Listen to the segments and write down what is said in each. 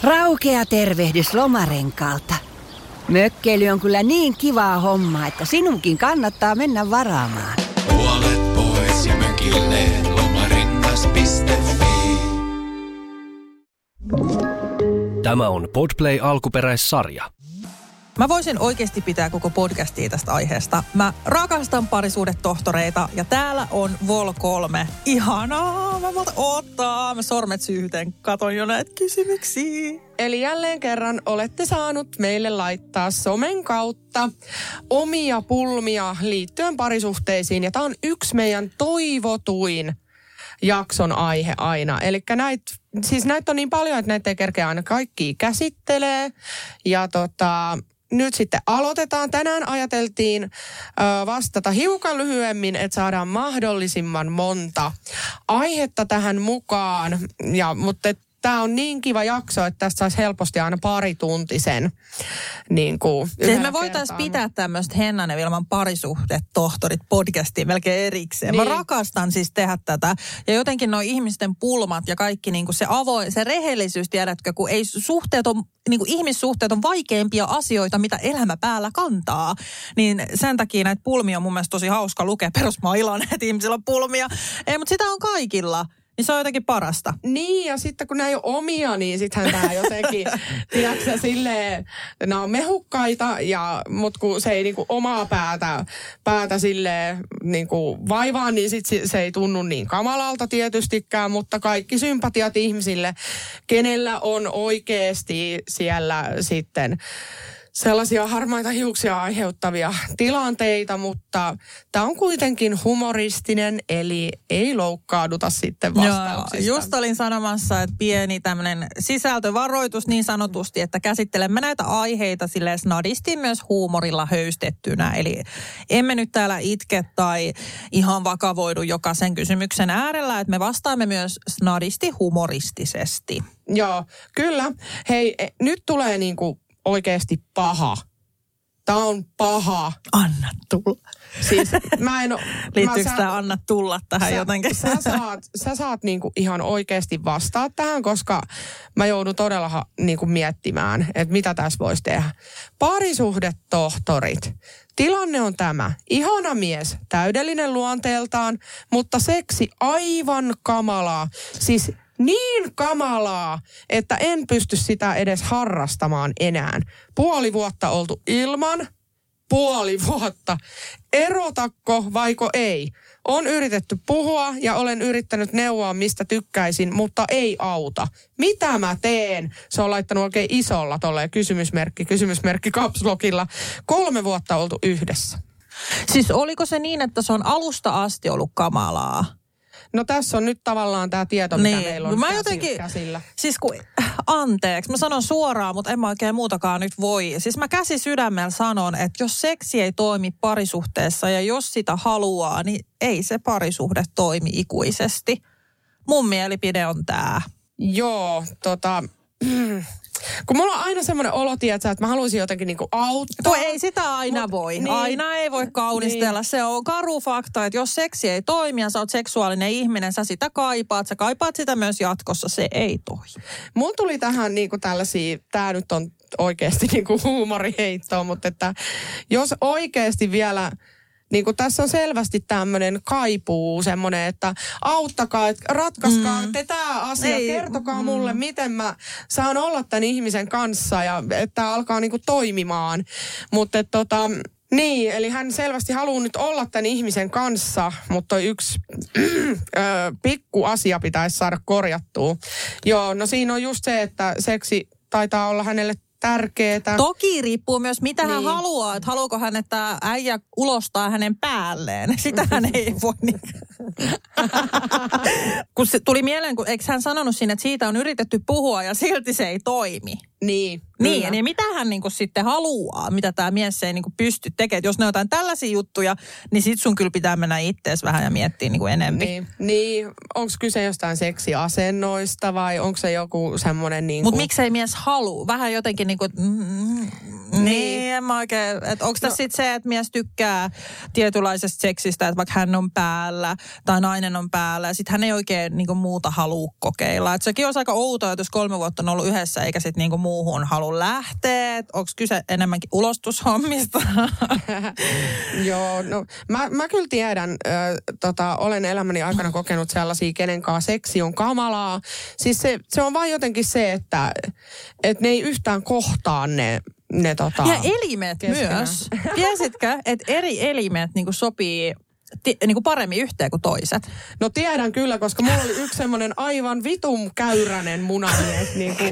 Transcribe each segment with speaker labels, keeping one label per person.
Speaker 1: Raukea tervehdys Lomarenkaalta. Mökkeily on kyllä niin kivaa hommaa, että sinunkin kannattaa mennä varaamaan.
Speaker 2: Puolet pois ja mökille lomarengas.fi.
Speaker 3: Tämä on Podplay alkuperäissarja.
Speaker 4: Mä voisin oikeasti pitää koko podcastia tästä aiheesta. Mä rakastan parisuhdetohtoreita ja täällä on Vol 3. Ihanaa, mä voin ottaa. Mä sormet syyhten, katon jo näitä kysymyksiä.
Speaker 5: Eli jälleen kerran olette saanut meille laittaa somen kautta omia pulmia liittyen parisuhteisiin. Ja tää on yksi meidän toivotuin jakson aihe aina. Eli näitä on niin paljon, että näitä ei kerkeä aina kaikkia käsittelee. Ja nyt sitten aloitetaan. Tänään ajateltiin vastata hiukan lyhyemmin, että saadaan mahdollisimman monta aihetta tähän mukaan. Mutta tämä on niin kiva jakso, että tästä saisi helposti aina parituntisen.
Speaker 4: Me voitaisiin pitää tämmöistä Hennan ja Vilman parisuhdetohtorit podcastia melkein erikseen. Niin. Mä rakastan siis tehdä tätä. Ja jotenkin nuo ihmisten pulmat ja kaikki se rehellisyys, tiedätkö, kun ei ihmissuhteet on vaikeimpia asioita, mitä elämä päällä kantaa. Niin sen takia näitä pulmia on mun mielestä tosi hauska lukea. Mä oon iloinen, että ihmisillä on pulmia. Ei, mutta sitä on kaikilla. Niin se on jotenkin parasta.
Speaker 5: Niin, ja sitten kun nämä ei ole omia, niin sittenhän tämä jotenkin, tiedätkö silleen, nämä on mehukkaita, mutta kun se ei omaa päätä silleen vaivaa, niin sitten se ei tunnu niin kamalalta tietystikään, mutta kaikki sympatiat ihmisille, kenellä on oikeasti siellä sitten sellaisia harmaita hiuksia aiheuttavia tilanteita, mutta tämä on kuitenkin humoristinen, eli ei loukkauduta sitten vastauksista.
Speaker 4: Joo, just olin sanomassa, että pieni tämmöinen sisältövaroitus niin sanotusti, että käsittelemme näitä aiheita silleen snadisti myös huumorilla höystettynä. Eli emme nyt täällä itke tai ihan vakavoidu jokaisen kysymyksen äärellä, että me vastaamme myös snadisti humoristisesti.
Speaker 5: Joo, kyllä. Hei, nyt tulee oikeasti paha. Tää on paha.
Speaker 4: Anna tulla.
Speaker 5: Siis
Speaker 4: Liittyykö tämä anna tulla tähän jotenkin?
Speaker 5: Sä saat ihan oikeasti vastaa tähän, koska mä joudun todella miettimään, että mitä tässä voisi tehdä. Parisuhdetohtorit. Tilanne on tämä. Ihana mies, täydellinen luonteeltaan, mutta seksi aivan kamalaa. Siis niin kamalaa, että en pysty sitä edes harrastamaan enää. Puoli vuotta oltu ilman. Puoli vuotta. Erotakko vaiko ei? On yritetty puhua ja olen yrittänyt neuvoa, mistä tykkäisin, mutta ei auta. Mitä mä teen? Se on laittanut oikein isolla tolleen kysymysmerkki caps lockilla. 3 vuotta oltu yhdessä.
Speaker 4: Siis oliko se niin, että se on alusta asti ollut kamalaa?
Speaker 5: No tässä on nyt tavallaan tämä tieto, mitä meillä on käsillä.
Speaker 4: Siis anteeksi, mä sanon suoraan, mutta en mä oikein muutakaan nyt voi. Siis mä käsi sydämellä sanon, että jos seksi ei toimi parisuhteessa ja jos sitä haluaa, niin ei se parisuhde toimi ikuisesti. Mun mielipide on tää.
Speaker 5: Joo, kun mulla on aina semmoinen olo, että mä haluaisin jotenkin auttaa.
Speaker 4: Ei sitä aina voi. Niin. Aina ei voi kaunistella. Niin. Se on karu fakta, että jos seksi ei toimi ja sä oot seksuaalinen ihminen, sä sitä kaipaat. Sä kaipaat sitä myös jatkossa. Se ei toimi.
Speaker 5: Mulla tuli tähän tällaisia, tää nyt on oikeasti huumoriheittoa, mutta että jos oikeasti vielä tässä on selvästi tämmöinen kaipuu, semmoinen, että auttakaa, että ratkaiskaa te tämä asia, kertokaa mulle, miten mä saan olla tämän ihmisen kanssa ja että alkaa toimimaan. Mutta niin, eli hän selvästi haluaa nyt olla tämän ihmisen kanssa, mutta yksi pikku asia pitäisi saada korjattua. Joo, no siinä on just se, että seksi taitaa olla hänelle tärkeetä.
Speaker 4: Toki riippuu myös, mitä hän haluaa. Että haluuko hän, että äijä ulostaa hänen päälleen. Sitä hän ei voi. Kun se tuli mieleen, eikö hän sanonut siinä, että siitä on yritetty puhua ja silti se ei toimi.
Speaker 5: Niin.
Speaker 4: Niin, mitä hän sitten haluaa, mitä tämä mies ei pysty tekemään. Jos ne on jotain tällaisia juttuja, niin sit sun kyllä pitää mennä ittees vähän ja miettiä enemmän.
Speaker 5: Niin. Onko kyse jostain seksiasennoista vai onko se joku semmoinen
Speaker 4: Mutta miksei mies halua? Vähän jotenkin Niin, en mä oikein. Onko tässä sitten se, että mies tykkää tietynlaisesta seksistä, että vaikka hän on päällä tai nainen on päällä ja sitten hän ei oikein niinku muuta halua kokeilla. Et sekin on aika outoa, että jos 3 vuotta on ollut yhdessä eikä sitten niinku muuhun halua lähteä. Onko kyse enemmänkin ulostushommista?
Speaker 5: Joo, no mä kyllä tiedän, olen elämäni aikana kokenut sellaisia, kenenkaan seksi on kamalaa. Siis se on vaan jotenkin se, että ne ei yhtään kohtaa ne
Speaker 4: ja elimet keskenään. Myös. Tiesitkö, että eri elimet niinku sopii niinku paremmin yhteen kuin toiset?
Speaker 5: No tiedän kyllä, koska mulla oli yksi semmoinen aivan vitun käyränen munamies. Niinku.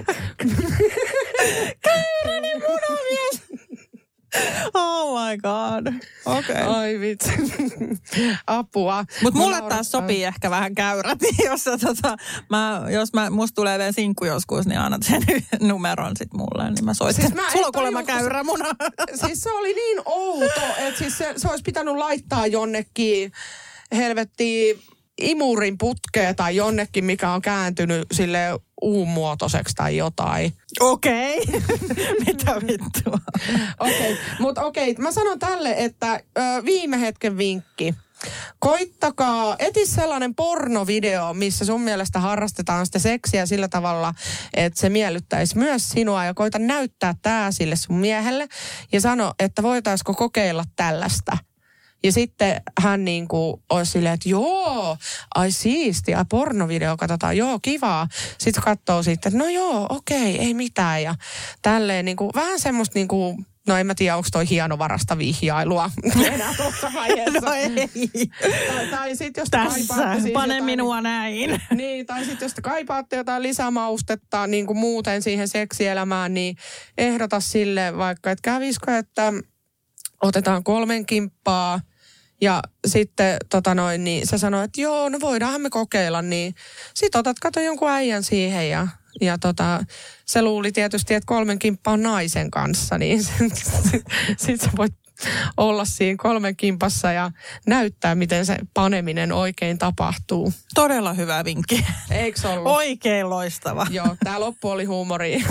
Speaker 4: Käyränen munamies! Oh my god. Okei. Okay.
Speaker 5: Ai vitsi. Apua.
Speaker 4: Mutta mulle taas sopii ehkä vähän käyrät, jos musta tulee vielä sinkku joskus, niin annat sen numeron sit mulle, niin mä soitan. Siis sulla on kuulemma käyrä muna.
Speaker 5: Siis se oli niin outo, että siis se olisi pitänyt laittaa jonnekin helvettiin imurin putkeen tai jonnekin, mikä on kääntynyt silleen U-muotoiseksi tai jotain.
Speaker 4: Okei. Mitä vittua?
Speaker 5: Okei, mä sanon tälle, että viime hetken vinkki. Koittakaa, eti sellainen pornovideo, missä sun mielestä harrastetaan sitä seksiä sillä tavalla, että se miellyttäisi myös sinua ja koita näyttää tää sille sun miehelle ja sano, että voitaisiko kokeilla tällaista. Ja sitten hän niinku olisi silleen, että joo, ai siistiä, pornovideo katsotaan, joo, kivaa. Sitten katsoo sitten, että no joo, okei, ei mitään. Ja tälleen niinku, vähän semmoista niinku, no en mä tiedä, onko toi hienovaraista vihjailua enää tuossa vaiheessa.
Speaker 4: No ei.
Speaker 5: Tai sitten jos
Speaker 4: tässä, siis pane minua näin.
Speaker 5: Niin, tai sitten jos kaipaatte jotain lisämaustetta niin kuin muuten siihen seksielämään, niin ehdota sille vaikka, että kävisikö, että otetaan 3 kimppaa. Ja sitten niin se sanoi, että joo, no voidaanhan me kokeilla, niin sit kato jonkun äijän siihen ja se luuli tietysti, että 3 kimppa on naisen kanssa, niin sit sä voit olla siinä 3 kimpassa ja näyttää, miten se paneminen oikein tapahtuu.
Speaker 4: Todella hyvä vinkki.
Speaker 5: Eikö ollut?
Speaker 4: Oikein loistava.
Speaker 5: Joo, tää loppu oli huumoria.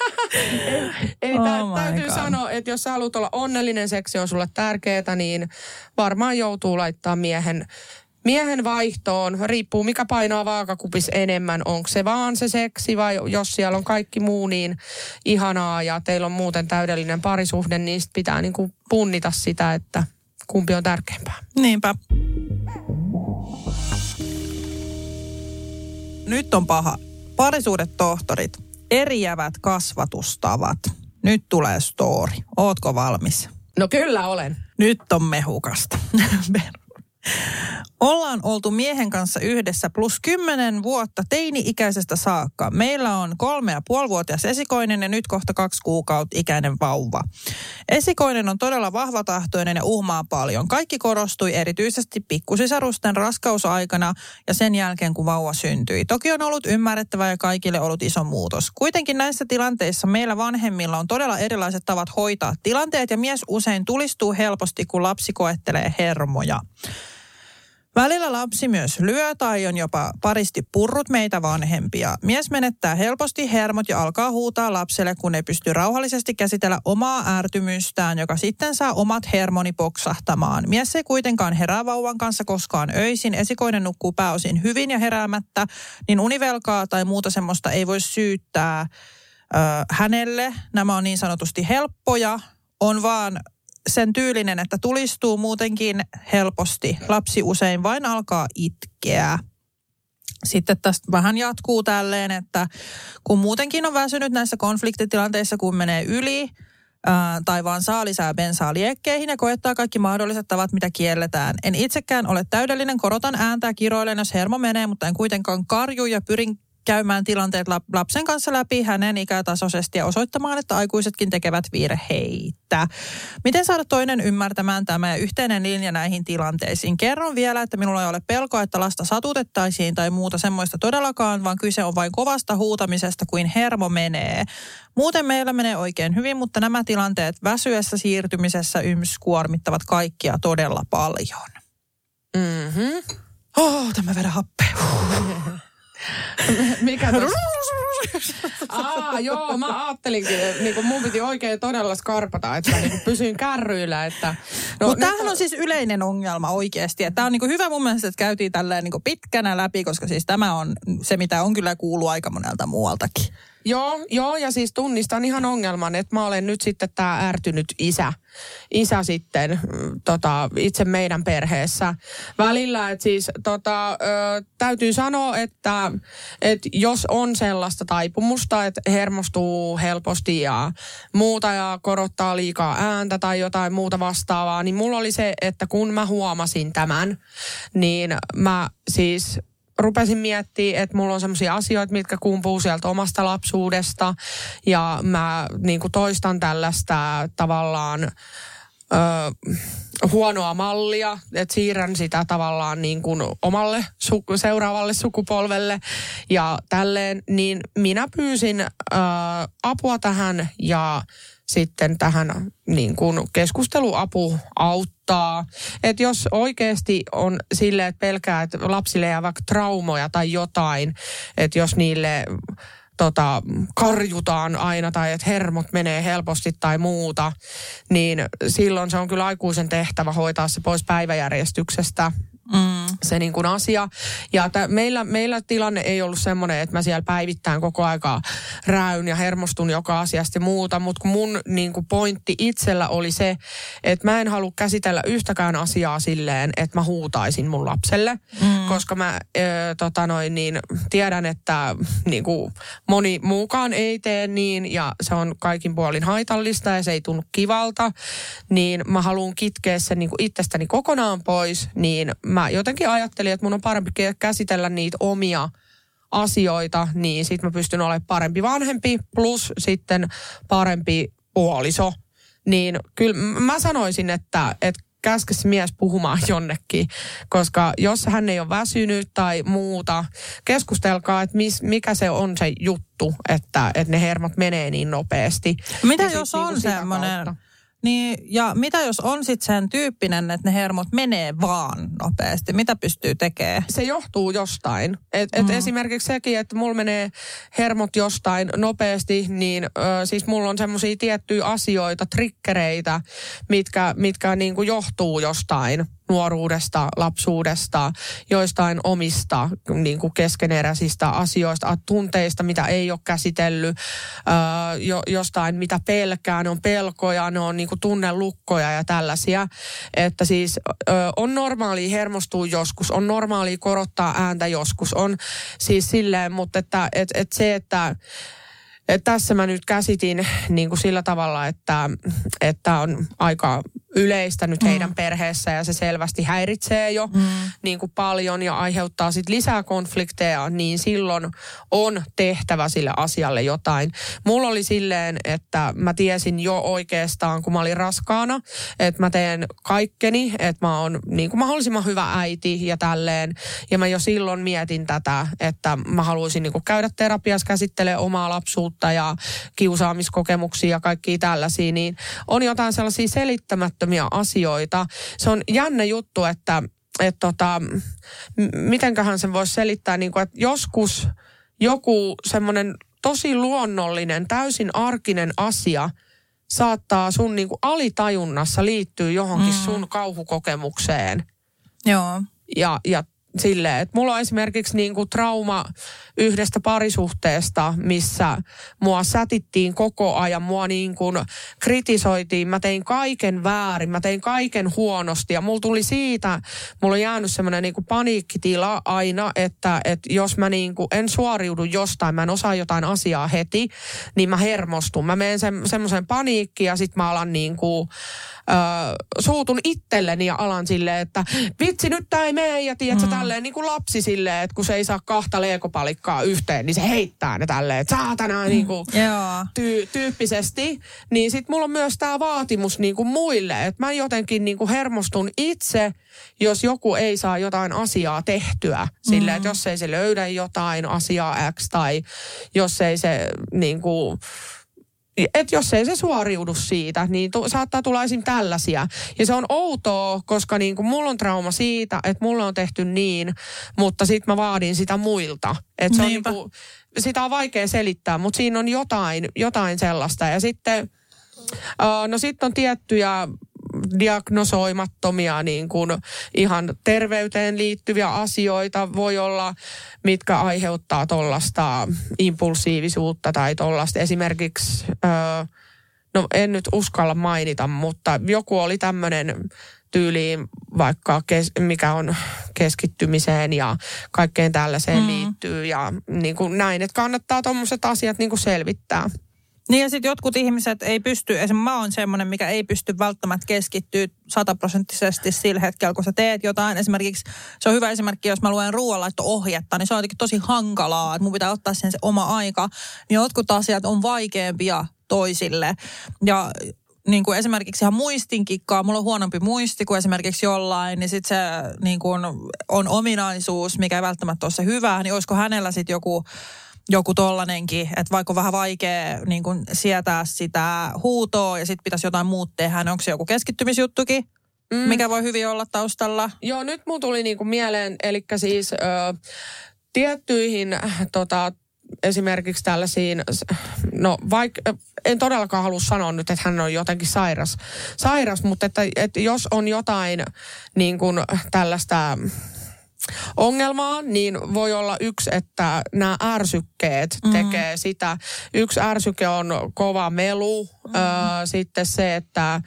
Speaker 5: Täytyy sanoa, että jos sä haluat olla onnellinen, seksi on sulle tärkeetä, niin varmaan joutuu laittaa miehen vaihtoon. Riippuu mikä painaa vaakakupissa enemmän. Onko se vaan se seksi vai jos siellä on kaikki muu niin ihanaa ja teillä on muuten täydellinen parisuhde, niin sit pitää niinku punnita sitä, että kumpi on tärkeämpää.
Speaker 4: Niinpä. Nyt on paha. Parisuhdetohtorit. Eriävät kasvatustavat. Nyt tulee story. Ootko valmis?
Speaker 5: No kyllä olen.
Speaker 4: Nyt on mehukasta. Ollaan oltu miehen kanssa yhdessä plus 10 vuotta teini-ikäisestä saakka. Meillä on 3,5-vuotias esikoinen ja nyt kohta 2 kuukautta ikäinen vauva. Esikoinen on todella vahvatahtoinen ja uhmaa paljon. Kaikki korostui erityisesti pikkusisarusten raskausaikana ja sen jälkeen kun vauva syntyi. Toki on ollut ymmärrettävää ja kaikille ollut iso muutos. Kuitenkin näissä tilanteissa meillä vanhemmilla on todella erilaiset tavat hoitaa tilanteet ja mies usein tulistuu helposti, kun lapsi koettelee hermoja. Välillä lapsi myös lyö tai on jopa paristi purrut meitä vanhempia. Mies menettää helposti hermot ja alkaa huutaa lapselle, kun ei pysty rauhallisesti käsitellä omaa ärtymystään, joka sitten saa omat hermoni poksahtamaan. Mies ei kuitenkaan herää vauvan kanssa koskaan öisin. Esikoinen nukkuu pääosin hyvin ja heräämättä, niin univelkaa tai muuta semmoista ei voi syyttää hänelle. Nämä on niin sanotusti helppoja, on vaan sen tyylinen, että tulistuu muutenkin helposti. Lapsi usein vain alkaa itkeä. Sitten tästä vähän jatkuu tälleen, että kun muutenkin on väsynyt näissä konfliktitilanteissa, kun menee yli tai vaan saa lisää bensaa liekkeihin ja koettaa kaikki mahdolliset tavat, mitä kielletään. En itsekään ole täydellinen, korotan ääntä ja kiroilen, jos hermo menee, mutta en kuitenkaan karju ja pyrin käymään tilanteet lapsen kanssa läpi hänen ikätasoisesti ja osoittamaan, että aikuisetkin tekevät virheitä. Miten saada toinen ymmärtämään tämä yhteinen linja näihin tilanteisiin? Kerron vielä, että minulla ei ole pelkoa, että lasta satutettaisiin tai muuta semmoista todellakaan, vaan kyse on vain kovasta huutamisesta, kuin hermo menee. Muuten meillä menee oikein hyvin, mutta nämä tilanteet väsyessä siirtymisessä kuormittavat kaikkia todella paljon.
Speaker 5: Tämä vedä happea. Mikä Joo, mä ajattelinkin, että mun piti oikein todella skarpata, että pysyin kärryillä.
Speaker 4: Mutta tämähän on siis yleinen ongelma oikeasti. Tämä on hyvä mun mielestä, että käytiin tälleen pitkänä läpi, koska siis tämä on se, mitä on kyllä kuullut aika monelta muualtakin.
Speaker 5: Joo, ja siis tunnistan ihan ongelman, että mä olen nyt sitten tää ärtynyt isä sitten itse meidän perheessä välillä. Että siis täytyy sanoa, että jos on sellaista taipumusta, että hermostuu helposti ja muuta ja korottaa liikaa ääntä tai jotain muuta vastaavaa, niin mulla oli se, että kun mä huomasin tämän, niin mä siis rupesin miettimään, että mulla on semmoisia asioita, mitkä kumpuu sieltä omasta lapsuudesta. Ja mä toistan tällaista tavallaan huonoa mallia, että siirrän sitä tavallaan omalle seuraavalle sukupolvelle ja tälleen. Niin minä pyysin apua tähän ja sitten tähän keskusteluapu auttaa. Että jos oikeasti on silleen, että pelkää, että lapsille jää vaikka traumoja tai jotain, että jos niille karjutaan aina tai että hermot menee helposti tai muuta, niin silloin se on kyllä aikuisen tehtävä hoitaa se pois päiväjärjestyksestä. Se asia. Ja meillä tilanne ei ollut semmoinen, että mä siellä päivittäin koko aikaa räyn ja hermostun joka asiasta ja muuta, mutta kun mun pointti itsellä oli se, että mä en halua käsitellä yhtäkään asiaa silleen, että mä huutaisin mun lapselle, koska mä tiedän, että moni muukaan ei tee niin ja se on kaikin puolin haitallista ja se ei tunnu kivalta, niin mä haluan kitkeä sen itsestäni kokonaan pois, niin mä jotenkin ajattelin, että mun on parempi käsitellä niitä omia asioita, niin sit mä pystyn olemaan parempi vanhempi plus sitten parempi puoliso. Niin kyllä mä sanoisin, että käske se mies puhumaan jonnekin, koska jos hän ei ole väsynyt tai muuta, keskustelkaa, että mikä se on se juttu, että ne hermot menee niin nopeasti.
Speaker 4: Mitä jos on semmoinen? Niin, ja mitä jos on sitten sen tyyppinen, että ne hermot menee vaan nopeasti? Mitä pystyy tekemään?
Speaker 5: Se johtuu jostain. Et esimerkiksi sekin, että mulla menee hermot jostain nopeasti, niin siis mulla on semmoisia tiettyjä asioita, triggereitä, mitkä johtuu jostain nuoruudesta, lapsuudesta, joistain omista keskeneräisistä asioista, tunteista, mitä ei ole käsitellyt, jostain, mitä pelkää, ne on pelkoja, ne on tunnelukkoja ja tällaisia. Että siis on normaalia hermostua joskus, on normaalia korottaa ääntä joskus, on siis silleen, mutta että tässä mä nyt käsitin sillä tavalla, että on aika yleistä nyt heidän perheessä ja se selvästi häiritsee jo paljon ja aiheuttaa sit lisää konflikteja, niin silloin on tehtävä sille asialle jotain. Mulla oli silleen, että mä tiesin jo oikeastaan, kun mä olin raskaana, että mä teen kaikkeni, että mä oon mahdollisimman hyvä äiti ja tälleen. Ja mä jo silloin mietin tätä, että mä haluaisin käydä terapiassa, käsittelee omaa lapsuutta ja kiusaamiskokemuksia ja kaikkia tällaisia, niin on jotain sellaisia selittämättömiä asioita. Se on jännä juttu, että mitenköhän sen voisi selittää, että joskus joku semmoinen tosi luonnollinen, täysin arkinen asia saattaa sun alitajunnassa liittyä johonkin sun kauhukokemukseen.
Speaker 4: Joo.
Speaker 5: Ja silleen, että mulla on esimerkiksi trauma yhdestä parisuhteesta, missä mua sätittiin koko ajan, mua kritisoitiin, mä tein kaiken väärin, mä tein kaiken huonosti ja mulla tuli siitä, mulla on jäänyt semmoinen paniikkitila aina, että jos mä en suoriudu jostain, mä en osaa jotain asiaa heti, niin mä hermostun. Mä menen semmoiseen paniikkiin ja sit mä alan suutun itselleni ja alan silleen, että vitsi nyt tää ei mene ja tiedätkö tälleen lapsi silleen, että kun se ei saa 2 leekopalikkaa yhteen, niin se heittää ne tälleen, että saatana tyyppisesti. Niin sit mulla on myös tää vaatimus muille, että mä jotenkin hermostun itse, jos joku ei saa jotain asiaa tehtyä. Silleen, että jos ei se löydä jotain asiaa X tai jos ei se että jos ei se suoriudu siitä, niin saattaa tulla esim. Tällaisia. Ja se on outoa, koska mulla on trauma siitä, että mulla on tehty niin, mutta sit mä vaadin sitä muilta. Että se on sitä on vaikea selittää, mutta siinä on jotain sellaista. Ja sitten, no sitten on tiettyjä diagnosoimattomia niin kuin ihan terveyteen liittyviä asioita voi olla, mitkä aiheuttaa tuollaista impulsiivisuutta tai tuollaista. Esimerkiksi, no en nyt uskalla mainita, mutta joku oli tämmöinen tyyliin vaikka mikä on keskittymiseen ja kaikkeen tällaiseen liittyy ja niin kuin näin, että kannattaa tuommoiset asiat niin kuin selvittää.
Speaker 4: Niin ja sitten jotkut ihmiset ei pysty, esimerkiksi mä oon semmoinen, mikä ei pysty välttämättä keskittyä 100% sillä hetkellä, kun sä teet jotain. Esimerkiksi se on hyvä esimerkki, jos mä luen ruoanlaitto-ohjetta, niin se on jotenkin tosi hankalaa, että mun pitää ottaa sen se oma aika. Niin jotkut asiat on vaikeampia toisille. Ja niin kuin esimerkiksi ihan muistinkikkaa, mulla on huonompi muisti kuin esimerkiksi jollain, niin sitten se niin kuin on ominaisuus, mikä ei välttämättä ole se hyvä, niin olisiko hänellä sitten joku tollanenkin, että vaikka on vähän vaikea niin kuin sietää sitä huutoa ja sitten pitäisi jotain muuta tehdä, niin onko se joku keskittymisjuttukin, mikä voi hyvin olla taustalla?
Speaker 5: Joo, nyt mun tuli niin kuin mieleen, eli siis tiettyihin esimerkiksi tällaisiin, no vaikka, en todellakaan halua sanoa nyt, että hän on jotenkin sairas, mutta että jos on jotain niin kuin tällaista ongelmaa, niin voi olla yksi, että nämä ärsykkeet tekee sitä. Yksi ärsyke on kova melu, sitten se, että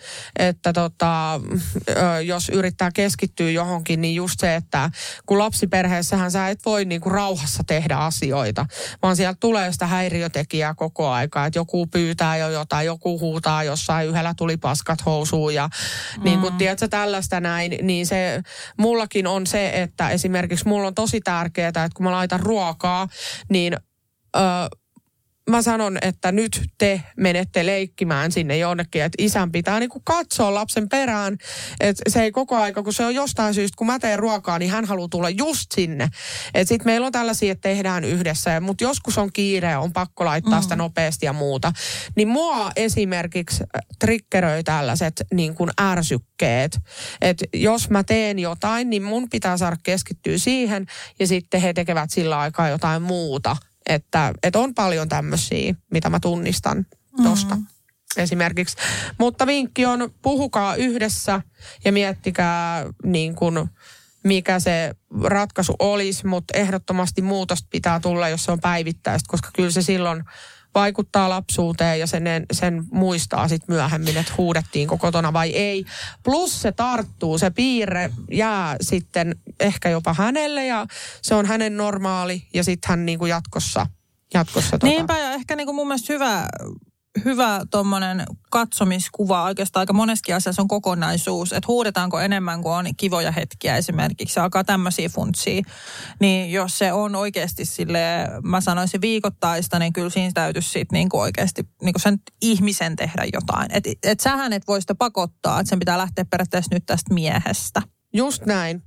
Speaker 5: jos yrittää keskittyä johonkin, niin just se, että kun lapsiperheessähän sä et voi niinku rauhassa tehdä asioita, vaan sieltä tulee sitä häiriötekijää koko aikaa, että joku pyytää jo jotain, joku huutaa jossain, yhdellä tuli paskat housuun ja niin kun tiedätkö tällaista näin, niin se mullakin on se, että esimerkiksi mulla on tosi tärkeää, että kun mä laitan ruokaa, niin mä sanon, että nyt te menette leikkimään sinne jonnekin, että isän pitää niin kuin katsoa lapsen perään, että se ei koko aika, kun se on jostain syystä, kun mä teen ruokaa, niin hän haluaa tulla just sinne. Että sit meillä on tällaisia, että tehdään yhdessä, mutta joskus on kiire ja on pakko laittaa sitä nopeasti ja muuta. Niin mua esimerkiksi triggeröi tällaiset niin kuin ärsykkeet, että jos mä teen jotain, niin mun pitää saada keskittyä siihen ja sitten he tekevät sillä aikaa jotain muuta. Että on paljon tämmöisiä, mitä mä tunnistan tosta esimerkiksi. Mutta vinkki on, puhukaa yhdessä ja miettikää niin kuin, mikä se ratkaisu olisi, mutta ehdottomasti muutosta pitää tulla, jos se on päivittäistä, koska kyllä se silloin vaikuttaa lapsuuteen ja sen muistaa sitten myöhemmin, että huudettiinko kotona vai ei. Plus se tarttuu, se piirre jää sitten ehkä jopa hänelle ja se on hänen normaali ja sitten hän niinku jatkossa
Speaker 4: Niinpä ja ehkä niinku mun mielestä hyvä tommonen katsomiskuva oikeastaan aika moneskin asiassa on kokonaisuus, että huudetaanko enemmän kuin on kivoja hetkiä esimerkiksi, alkaa tämmöisiä funtsia, niin jos se on oikeasti silleen, mä sanoisin viikoittaista, niin kyllä siinä täytyisi sitten niinku oikeasti niinku sen ihmisen tehdä jotain. Et sähän et voi sitä pakottaa, että sen pitää lähteä periaatteessa nyt tästä miehestä.
Speaker 5: Just näin.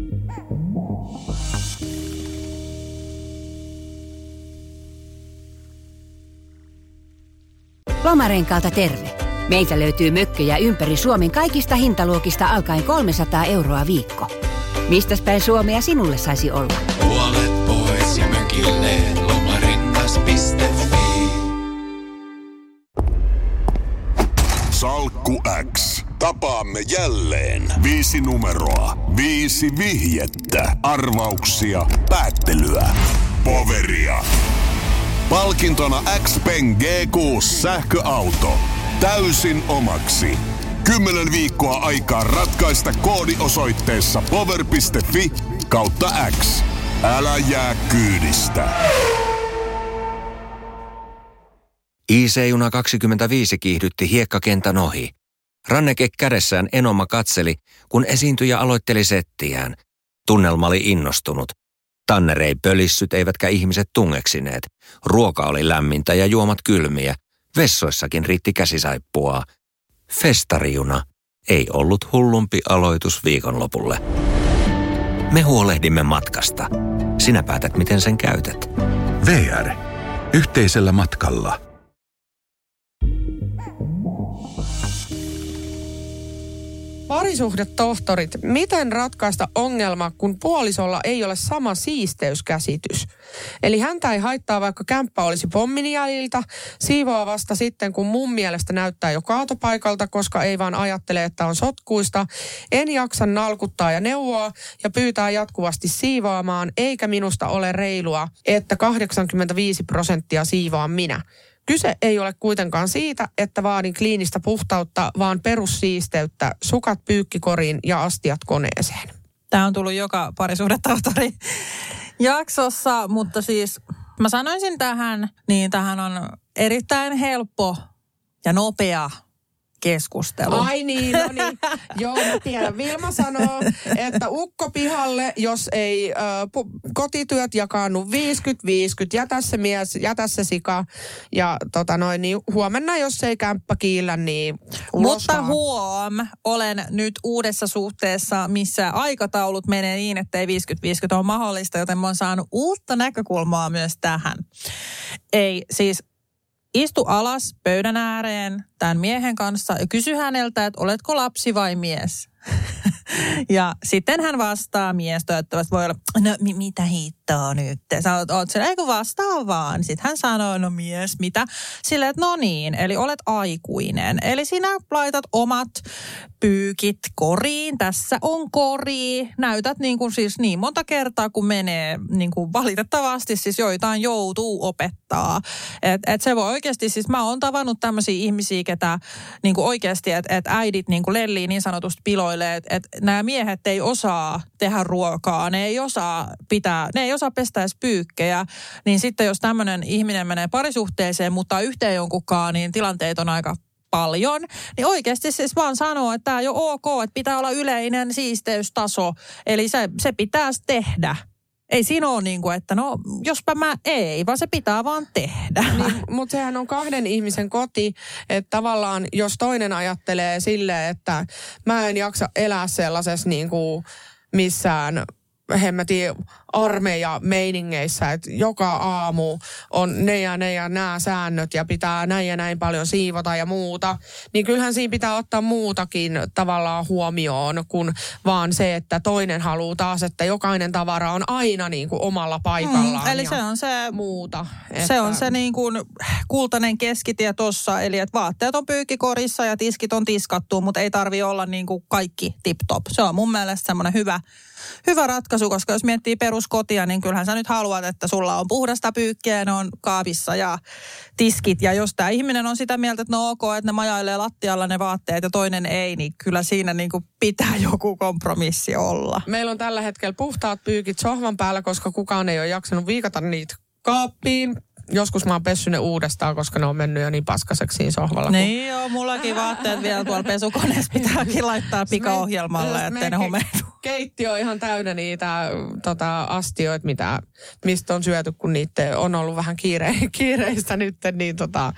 Speaker 1: Lomarenkaalta terve. Meiltä löytyy mökkejä ympäri Suomen kaikista hintaluokista alkaen 300 € viikko. Mistäs päin Suomea sinulle saisi olla?
Speaker 2: Puolet pois ja mökille lomarengas.fi.
Speaker 6: Salkku X. Tapaamme jälleen. 5 numeroa. 5 vihjettä. Arvauksia. Päättelyä. Poveria. Palkintona Xpeng G6 sähköauto. Täysin omaksi. 10 viikkoa aikaa ratkaista koodi osoitteessa power.fi/X. Älä jää kyydistä.
Speaker 7: IC-juna 25 kiihdytti hiekkakentän ohi. Ranneke kädessään Enoma katseli, kun esiintyjä aloitteli settiään. Tunnelma oli innostunut. Tanner ei pölissyt eivätkä ihmiset tungeksineet. Ruoka oli lämmintä ja juomat kylmiä. Vessoissakin riitti käsisaippua. Festarijuna ei ollut hullumpi aloitus viikonlopulle. Me huolehdimme matkasta. Sinä päätät, miten sen käytät.
Speaker 6: VR. Yhteisellä matkalla.
Speaker 5: Parisuhdetohtorit, miten ratkaista ongelma, kun puolisolla ei ole sama siisteyskäsitys? Eli häntä ei haittaa, vaikka kämppä olisi pommin jäljiltä, siivoaa vasta sitten, kun mun mielestä näyttää jo kaatopaikalta, koska ei vaan ajattele, että on sotkuista. En jaksa nalkuttaa ja neuvoa ja pyytää jatkuvasti siivoamaan, eikä minusta ole reilua, että 85% siivoan minä. Kyse ei ole kuitenkaan siitä, että vaadin kliinistä puhtautta, vaan perussiisteyttä, sukat pyykkikoriin ja astiat koneeseen.
Speaker 4: Tämä on tullut joka parisuhdetohtori jaksossa, mutta siis mä sanoisin tähän, niin tähän on erittäin helppo ja nopea keskustelu.
Speaker 5: Ai niin, no niin. Joo, mä tiedän. Vilma sanoo, että ukko pihalle, jos ei kotityöt jakaannu 50-50, jätä se mies, jätä se sika. Ja niin huomenna, jos ei kämppä kiillä, niin
Speaker 4: Mutta olen nyt uudessa suhteessa, missä aikataulut menee niin, että ei 50-50 ole mahdollista, joten mä oon saanut uutta näkökulmaa myös tähän. Ei, siis istu alas pöydän ääreen tämän miehen kanssa ja kysy häneltä, että oletko lapsi vai mies? Ja sitten hän vastaa, mies toivottavasti voi olla, no mitä hittoa nyt? Sä oot siellä, eikö vastaa vaan? Sitten hän sanoo, no mies, mitä? Silleen, että no niin, eli olet aikuinen. Eli sinä laitat omat pyykit koriin, tässä on kori. Näytät niin kuin siis niin monta kertaa, kun menee niin kuin valitettavasti siis joitain joutuu opettaa. Et se voi oikeasti, siis mä oon tavannut tämmöisiä ihmisiä, ketä niin kuin oikeasti, että äidit niin kuin lellii niin sanotusti piloille, että nämä miehet ei osaa tehdä ruokaa, ne ei osaa pestä edes pyykkejä, niin sitten jos tämmöinen ihminen menee parisuhteeseen, mutta yhteen jonkunkaan, niin tilanteet on aika paljon, niin oikeasti siis vaan sanoo, että tämä ei ole ok, että pitää olla yleinen siisteystaso, eli se pitäisi tehdä. Ei siinä ole niin kuin, että no jospa ei, vaan se pitää vaan tehdä.
Speaker 5: Niin, mutta sehän on kahden ihmisen koti, että tavallaan jos toinen ajattelee silleen, että mä en jaksa elää sellaisessa niin kuin missään armeija meiningeissä, että joka aamu on ne ja nämä säännöt ja pitää näin ja näin paljon siivota ja muuta, niin kyllähän siinä pitää ottaa muutakin tavallaan huomioon kuin vaan se, että toinen haluaa taas, että jokainen tavara on aina niin kuin omalla paikallaan.
Speaker 4: Eli se on se
Speaker 5: muuta.
Speaker 4: Se on se niin kuin kultainen keskitie tossa, eli että vaatteet on pyykkikorissa ja tiskit on tiskattu, mutta ei tarvitse olla niin kuin kaikki tip-top. Se on mun mielestä semmoinen hyvä ratkaisu, koska jos miettii peruskotia, niin kyllähän sä nyt haluat, että sulla on puhdasta pyykkiä, ne on kaapissa ja tiskit. Ja jos tämä ihminen on sitä mieltä, että no ok, että ne majailee lattialla ne vaatteet ja toinen ei, niin kyllä siinä niin kuin pitää joku kompromissi olla.
Speaker 5: Meillä on tällä hetkellä puhtaat pyykit sohvan päällä, koska kukaan ei ole jaksanut viikata niitä kaappiin. Joskus mä oon pessyt ne uudestaan, koska ne on mennyt jo niin paskaseksi siinä sohvalla.
Speaker 4: Niin joo, mullakin vaatteet vielä tuolla pesukoneessa pitääkin laittaa pikaohjelmalle, ettei ne homehdu.
Speaker 5: Keittiö on ihan täynnä niitä astioita, mistä on syöty, kun niitä on ollut vähän kiireistä nyt, niin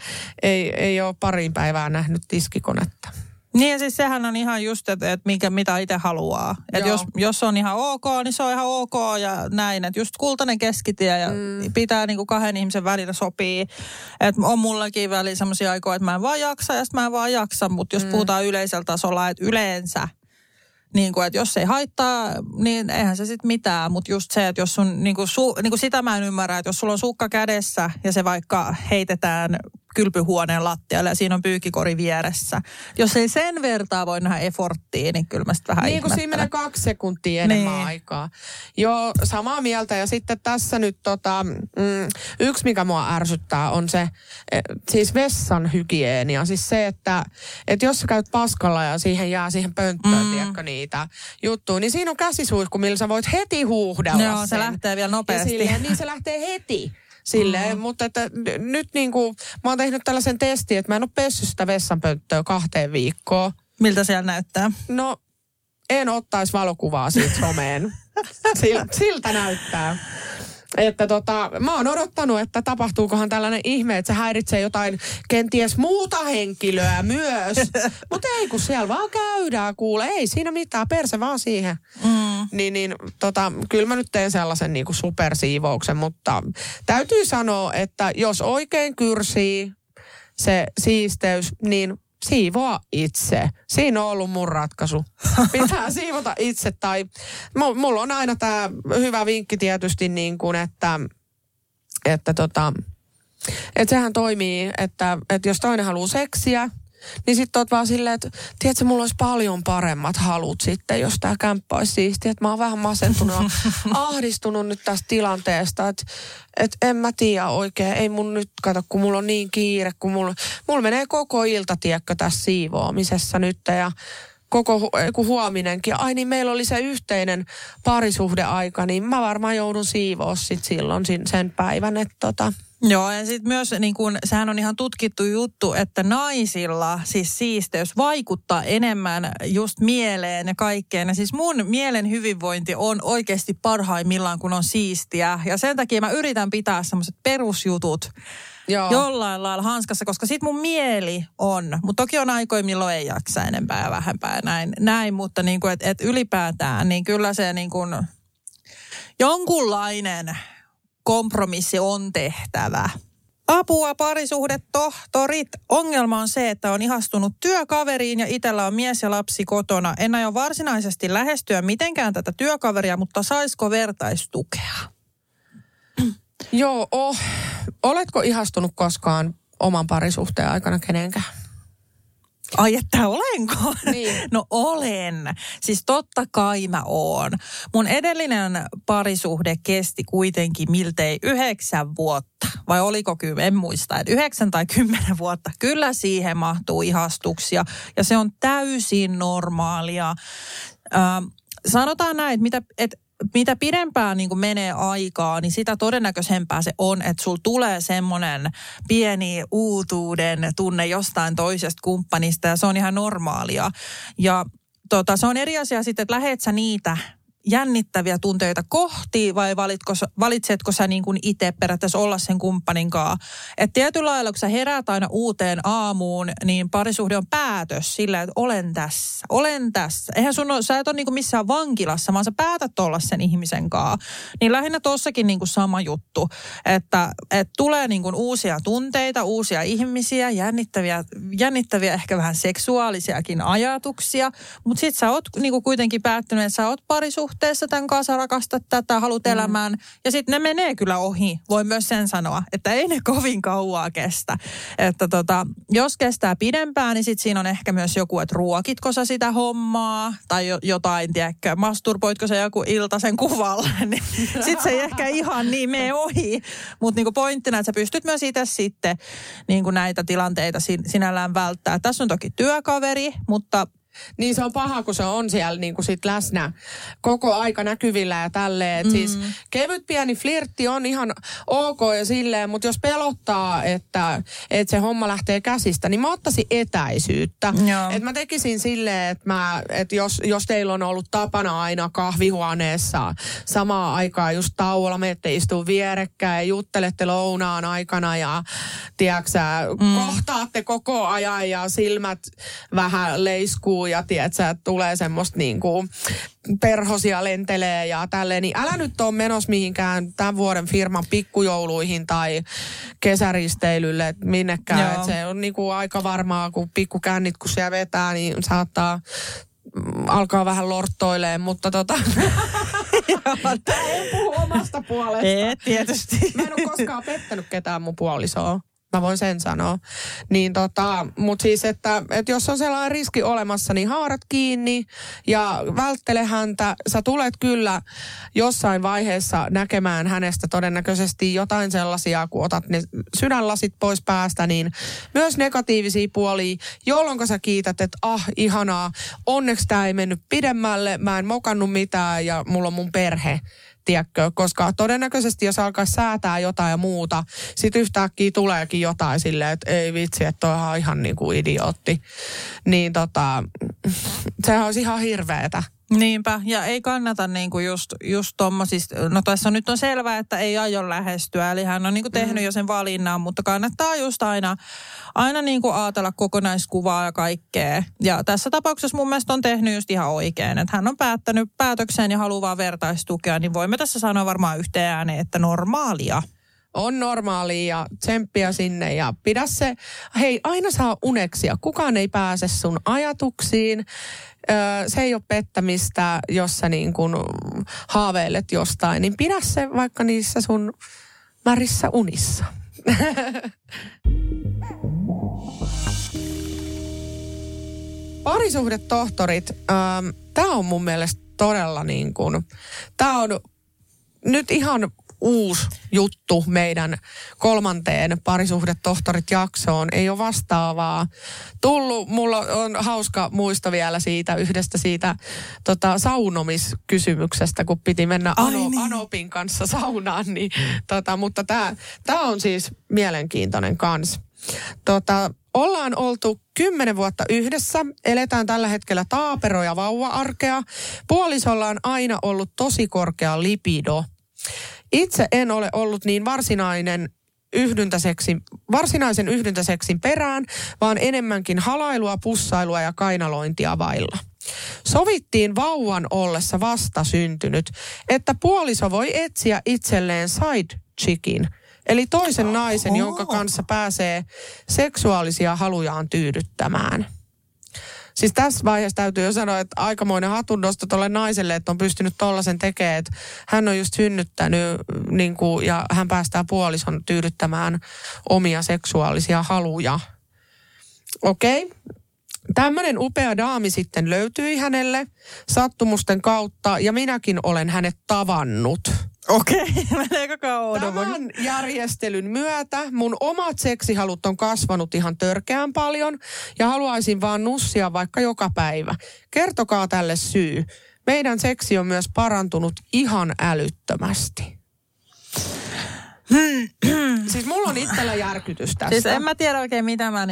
Speaker 5: ei ole pariin päivään nähnyt tiskikonetta.
Speaker 4: Niin ja siis sehän on ihan just, että mitä itse haluaa. Että jos on ihan ok, niin se on ihan ok ja näin. Että just kultainen keskitie ja pitää niinku kahden ihmisen välillä sopii. Että on mullakin välillä semmoisia aikoja, että mä en vaan jaksa ja sitten mä en vaan jaksa. Mutta jos puhutaan yleisellä tasolla, että yleensä, niin kuin, että jos ei haittaa, niin eihän se sitten mitään. Mutta just se, että jos sun, niin kuin sitä mä en ymmärrä, että jos sulla on sukka kädessä ja se vaikka heitetään kylpyhuoneen lattialle ja siinä on pyykkikori vieressä. Jos ei sen vertaa voi nähdä efforttiin, niin kyllä mä sitten vähän
Speaker 5: niin kuin siinä menee 2 sekuntia enemmän aikaa. Joo, samaa mieltä. Ja sitten tässä nyt yksi, mikä mua ärsyttää, on se siis vessan hygienia. Siis se, että jos sä käyt paskalla ja siihen pönttöön, tiedätkö niitä juttuja, niin siinä on käsisuihku, millä sä voit heti huuhdella sen.
Speaker 4: Joo, se lähtee vielä nopeasti.
Speaker 5: Niin se lähtee heti. Silleen, mutta että nyt niin kuin, mä oon tehnyt tällaisen testin, että mä en ole pessyt sitä vessanpönttöä 2 viikkoon.
Speaker 4: Miltä siellä näyttää?
Speaker 5: No, en ottaisi valokuvaa siitä someen. Siltä näyttää. Että mä oon odottanut, että tapahtuukohan tällainen ihme, että se häiritsee jotain kenties muuta henkilöä myös. Mutta ei, kun siellä vaan käydään, kuule, ei siinä mitään, perse vaan siihen. Kyllä mä nyt teen sellaisen niin kuin supersiivouksen, mutta täytyy sanoa, että jos oikein kyrsii se siisteys, niin siivoa itse. Siinä on ollut mun ratkaisu. Pitää siivota itse tai mulla on aina tämä hyvä vinkki tietysti niin kuin, että sehän toimii, että jos toinen haluaa seksiä, niin sitten oot vaan silleen, että tiedätkö, mulla olisi paljon paremmat halut sitten, jos tää kämppä olisi siistiä. Että mä oon vähän masentunut ja ahdistunut nyt tästä tilanteesta, että en mä tiedä oikein. Ei mun nyt, kato, kun mulla on niin kiire, kun mulla menee koko ilta, tiedätkö, tässä siivoamisessa nyt ja kun huominenkin. Ai niin, meillä oli se yhteinen parisuhdeaika, niin mä varmaan joudun siivoa sit silloin sen päivän, että
Speaker 4: Joo, ja sitten myös, niin kun, sehän on ihan tutkittu juttu, että naisilla siis siisteys vaikuttaa enemmän just mieleen ja kaikkeen. Ja siis mun mielen hyvinvointi on oikeasti parhaimmillaan, kun on siistiä. Ja sen takia mä yritän pitää semmoiset perusjutut jollain lailla hanskassa, koska sit mun mieli on. Mutta toki on aikoja, milloin ei jaksa enempää ja vähempää näin mutta niin kun, et ylipäätään, niin kyllä se niin kun jonkunlainen kompromissi on tehtävä. Apua, parisuhdetohtorit. Ongelma on se, että on ihastunut työkaveriin ja itsellä on mies ja lapsi kotona. En aio varsinaisesti lähestyä mitenkään tätä työkaveria, mutta saisiko vertaistukea?
Speaker 5: Joo, oletko ihastunut koskaan oman parisuhteen aikana kenenkään?
Speaker 4: Ai, että olenko?
Speaker 5: Niin.
Speaker 4: No olen. Siis totta kai mä oon. Mun edellinen parisuhde kesti kuitenkin miltei 9 vuotta. Vai oliko kyllä, en muista, että 9 tai 10 vuotta. Kyllä siihen mahtuu ihastuksia ja se on täysin normaalia. Sanotaan näin, että mitä pidempään niin kuin menee aikaa, niin sitä todennäköisempää se on, että sulla tulee semmoinen pieni uutuuden tunne jostain toisesta kumppanista ja se on ihan normaalia. Ja se on eri asia sitten, että lähet sä niitä jännittäviä tunteita kohti vai valitsetko sä niin kuin itse periaatteessa olla sen kumppanin kanssa. Että tietyllä lailla, kun sä heräät aina uuteen aamuun, niin parisuhde on päätös sillä, että olen tässä. Eihän sä et ole niin kuin missään vankilassa, vaan sä päätät olla sen ihmisen kanssa. Niin lähinnä tossakin niin kuin sama juttu, että tulee niin kuin uusia tunteita, uusia ihmisiä, jännittäviä ehkä vähän seksuaalisiakin ajatuksia, mutta sit sä oot niin kuin kuitenkin päättynyt, että sä oot parisuhteessa tämän kanssa, rakastat tätä, haluat elämään. Ja sitten ne menee kyllä ohi. Voi myös sen sanoa, että ei ne kovin kauaa kestä. Että jos kestää pidempään, niin sitten siinä on ehkä myös joku, että ruokitko sä sitä hommaa tai jotain, tiedätkö, masturboitko sä joku iltaisen kuvalle, niin sitten se ei ehkä ihan niin mene ohi. Mutta niinku pointtina, että sä pystyt myös itse sitten niinku näitä tilanteita sinällään välttää. Tässä on toki työkaveri, mutta
Speaker 5: niin se on paha, kun se on siellä niin kuin sit läsnä koko aika näkyvillä ja tälleen. Siis kevyt pieni flirtti on ihan ok ja silleen, mutta jos pelottaa, että se homma lähtee käsistä, niin mä ottaisin etäisyyttä. Että mä tekisin silleen, että jos teillä on ollut tapana aina kahvihuoneessa samaan aikaan just tauolla, menette istuu vierekkäin, juttelette lounaan aikana ja tiedätkö kohtaatte koko ajan ja silmät vähän leiskuu ja tiedätkö, tulee semmoista niinku perhosia lentelee ja tälleen, niin älä nyt ole menossa mihinkään tämän vuoden firman pikkujouluihin tai kesäristeilylle minnekään. Et se on niinku aika varmaa, kun pikkukännit kun siellä vetää, niin saattaa alkaa vähän lorttoilemaan, mutta en puhu omasta puolesta.
Speaker 4: Ei, tietysti.
Speaker 5: Mä en ole koskaan pettänyt ketään mun puolisoa. Mä voin sen sanoa. Niin mutta siis, että jos on sellainen riski olemassa, niin haarat kiinni ja välttele häntä. Sä tulet kyllä jossain vaiheessa näkemään hänestä todennäköisesti jotain sellaisia, kun otat ne sydänlasit pois päästä, niin myös negatiivisia puolia, jolloin sä kiität, että ihanaa, onneksi tää ei mennyt pidemmälle, mä en mokannut mitään ja mulla on mun perhe. Tiedätkö, koska todennäköisesti jos alkaisi säätää jotain ja muuta, sit yhtäkkiä tuleekin jotain silleen, että ei vitsi, että toi on ihan niin kuin idiootti. Niin sehän olisi ihan hirveetä.
Speaker 4: Niinpä, ja ei kannata niinku just tommosista, no tässä nyt on selvää, että ei aio lähestyä, eli hän on niinku tehnyt jo sen valinnan, mutta kannattaa just aina niinku ajatella kokonaiskuvaa ja kaikkea. Ja tässä tapauksessa mun mielestä on tehnyt just ihan oikein, että hän on päättänyt päätöksen ja haluaa vaan vertaistukea, niin voimme tässä sanoa varmaan yhteen ääneen, että normaalia.
Speaker 5: on normaalia ja tsemppiä sinne ja pidä se, hei aina saa uneksia, kukaan ei pääse sun ajatuksiin. Se ei ole pettämistä, jos sä niin kuin haaveilet jostain, niin pidä se vaikka niissä sun värissä unissa. Parisuhdetohtorit, tämä on mun mielestä todella niin kuin, tämä on nyt ihan uusi juttu meidän 3. Parisuhdetohtorit-jaksoon. Ei ole vastaavaa tullut. Mulla on hauska muisto vielä siitä yhdestä saunomiskysymyksestä, kun piti mennä Anopin kanssa saunaan. Niin, mutta tämä on siis mielenkiintoinen kans. Ollaan oltu 10 vuotta yhdessä, eletään tällä hetkellä taapero- ja vauva-arkea. Puolisolla on aina ollut tosi korkea libido. Itse en ole ollut niin varsinaisen yhdyntäseksin perään, vaan enemmänkin halailua, pussailua ja kainalointia vailla. Sovittiin vauvan ollessa vastasyntynyt, että puoliso voi etsiä itselleen side chickin, eli toisen naisen, jonka kanssa pääsee seksuaalisia halujaan tyydyttämään. Siis tässä vaiheessa täytyy jo sanoa, että aikamoinen hatunnosto tolle naiselle, että on pystynyt tollaisen tekemään, että hän on just synnyttänyt niin kuin, ja hän päästää puolison tyydyttämään omia seksuaalisia haluja. Okei. Tämmöinen upea daami sitten löytyi hänelle sattumusten kautta ja minäkin olen hänet tavannut.
Speaker 4: Okei, meneekö kauan?
Speaker 5: Tämän järjestelyn myötä mun omat seksihalut on kasvanut ihan törkeän paljon ja haluaisin vaan nussia vaikka joka päivä. Kertokaa tälle syy. Meidän seksi on myös parantunut ihan älyttömästi. Siis mulla on itsellä järkytys tästä.
Speaker 4: Siis en mä tiedä oikein, mitä mä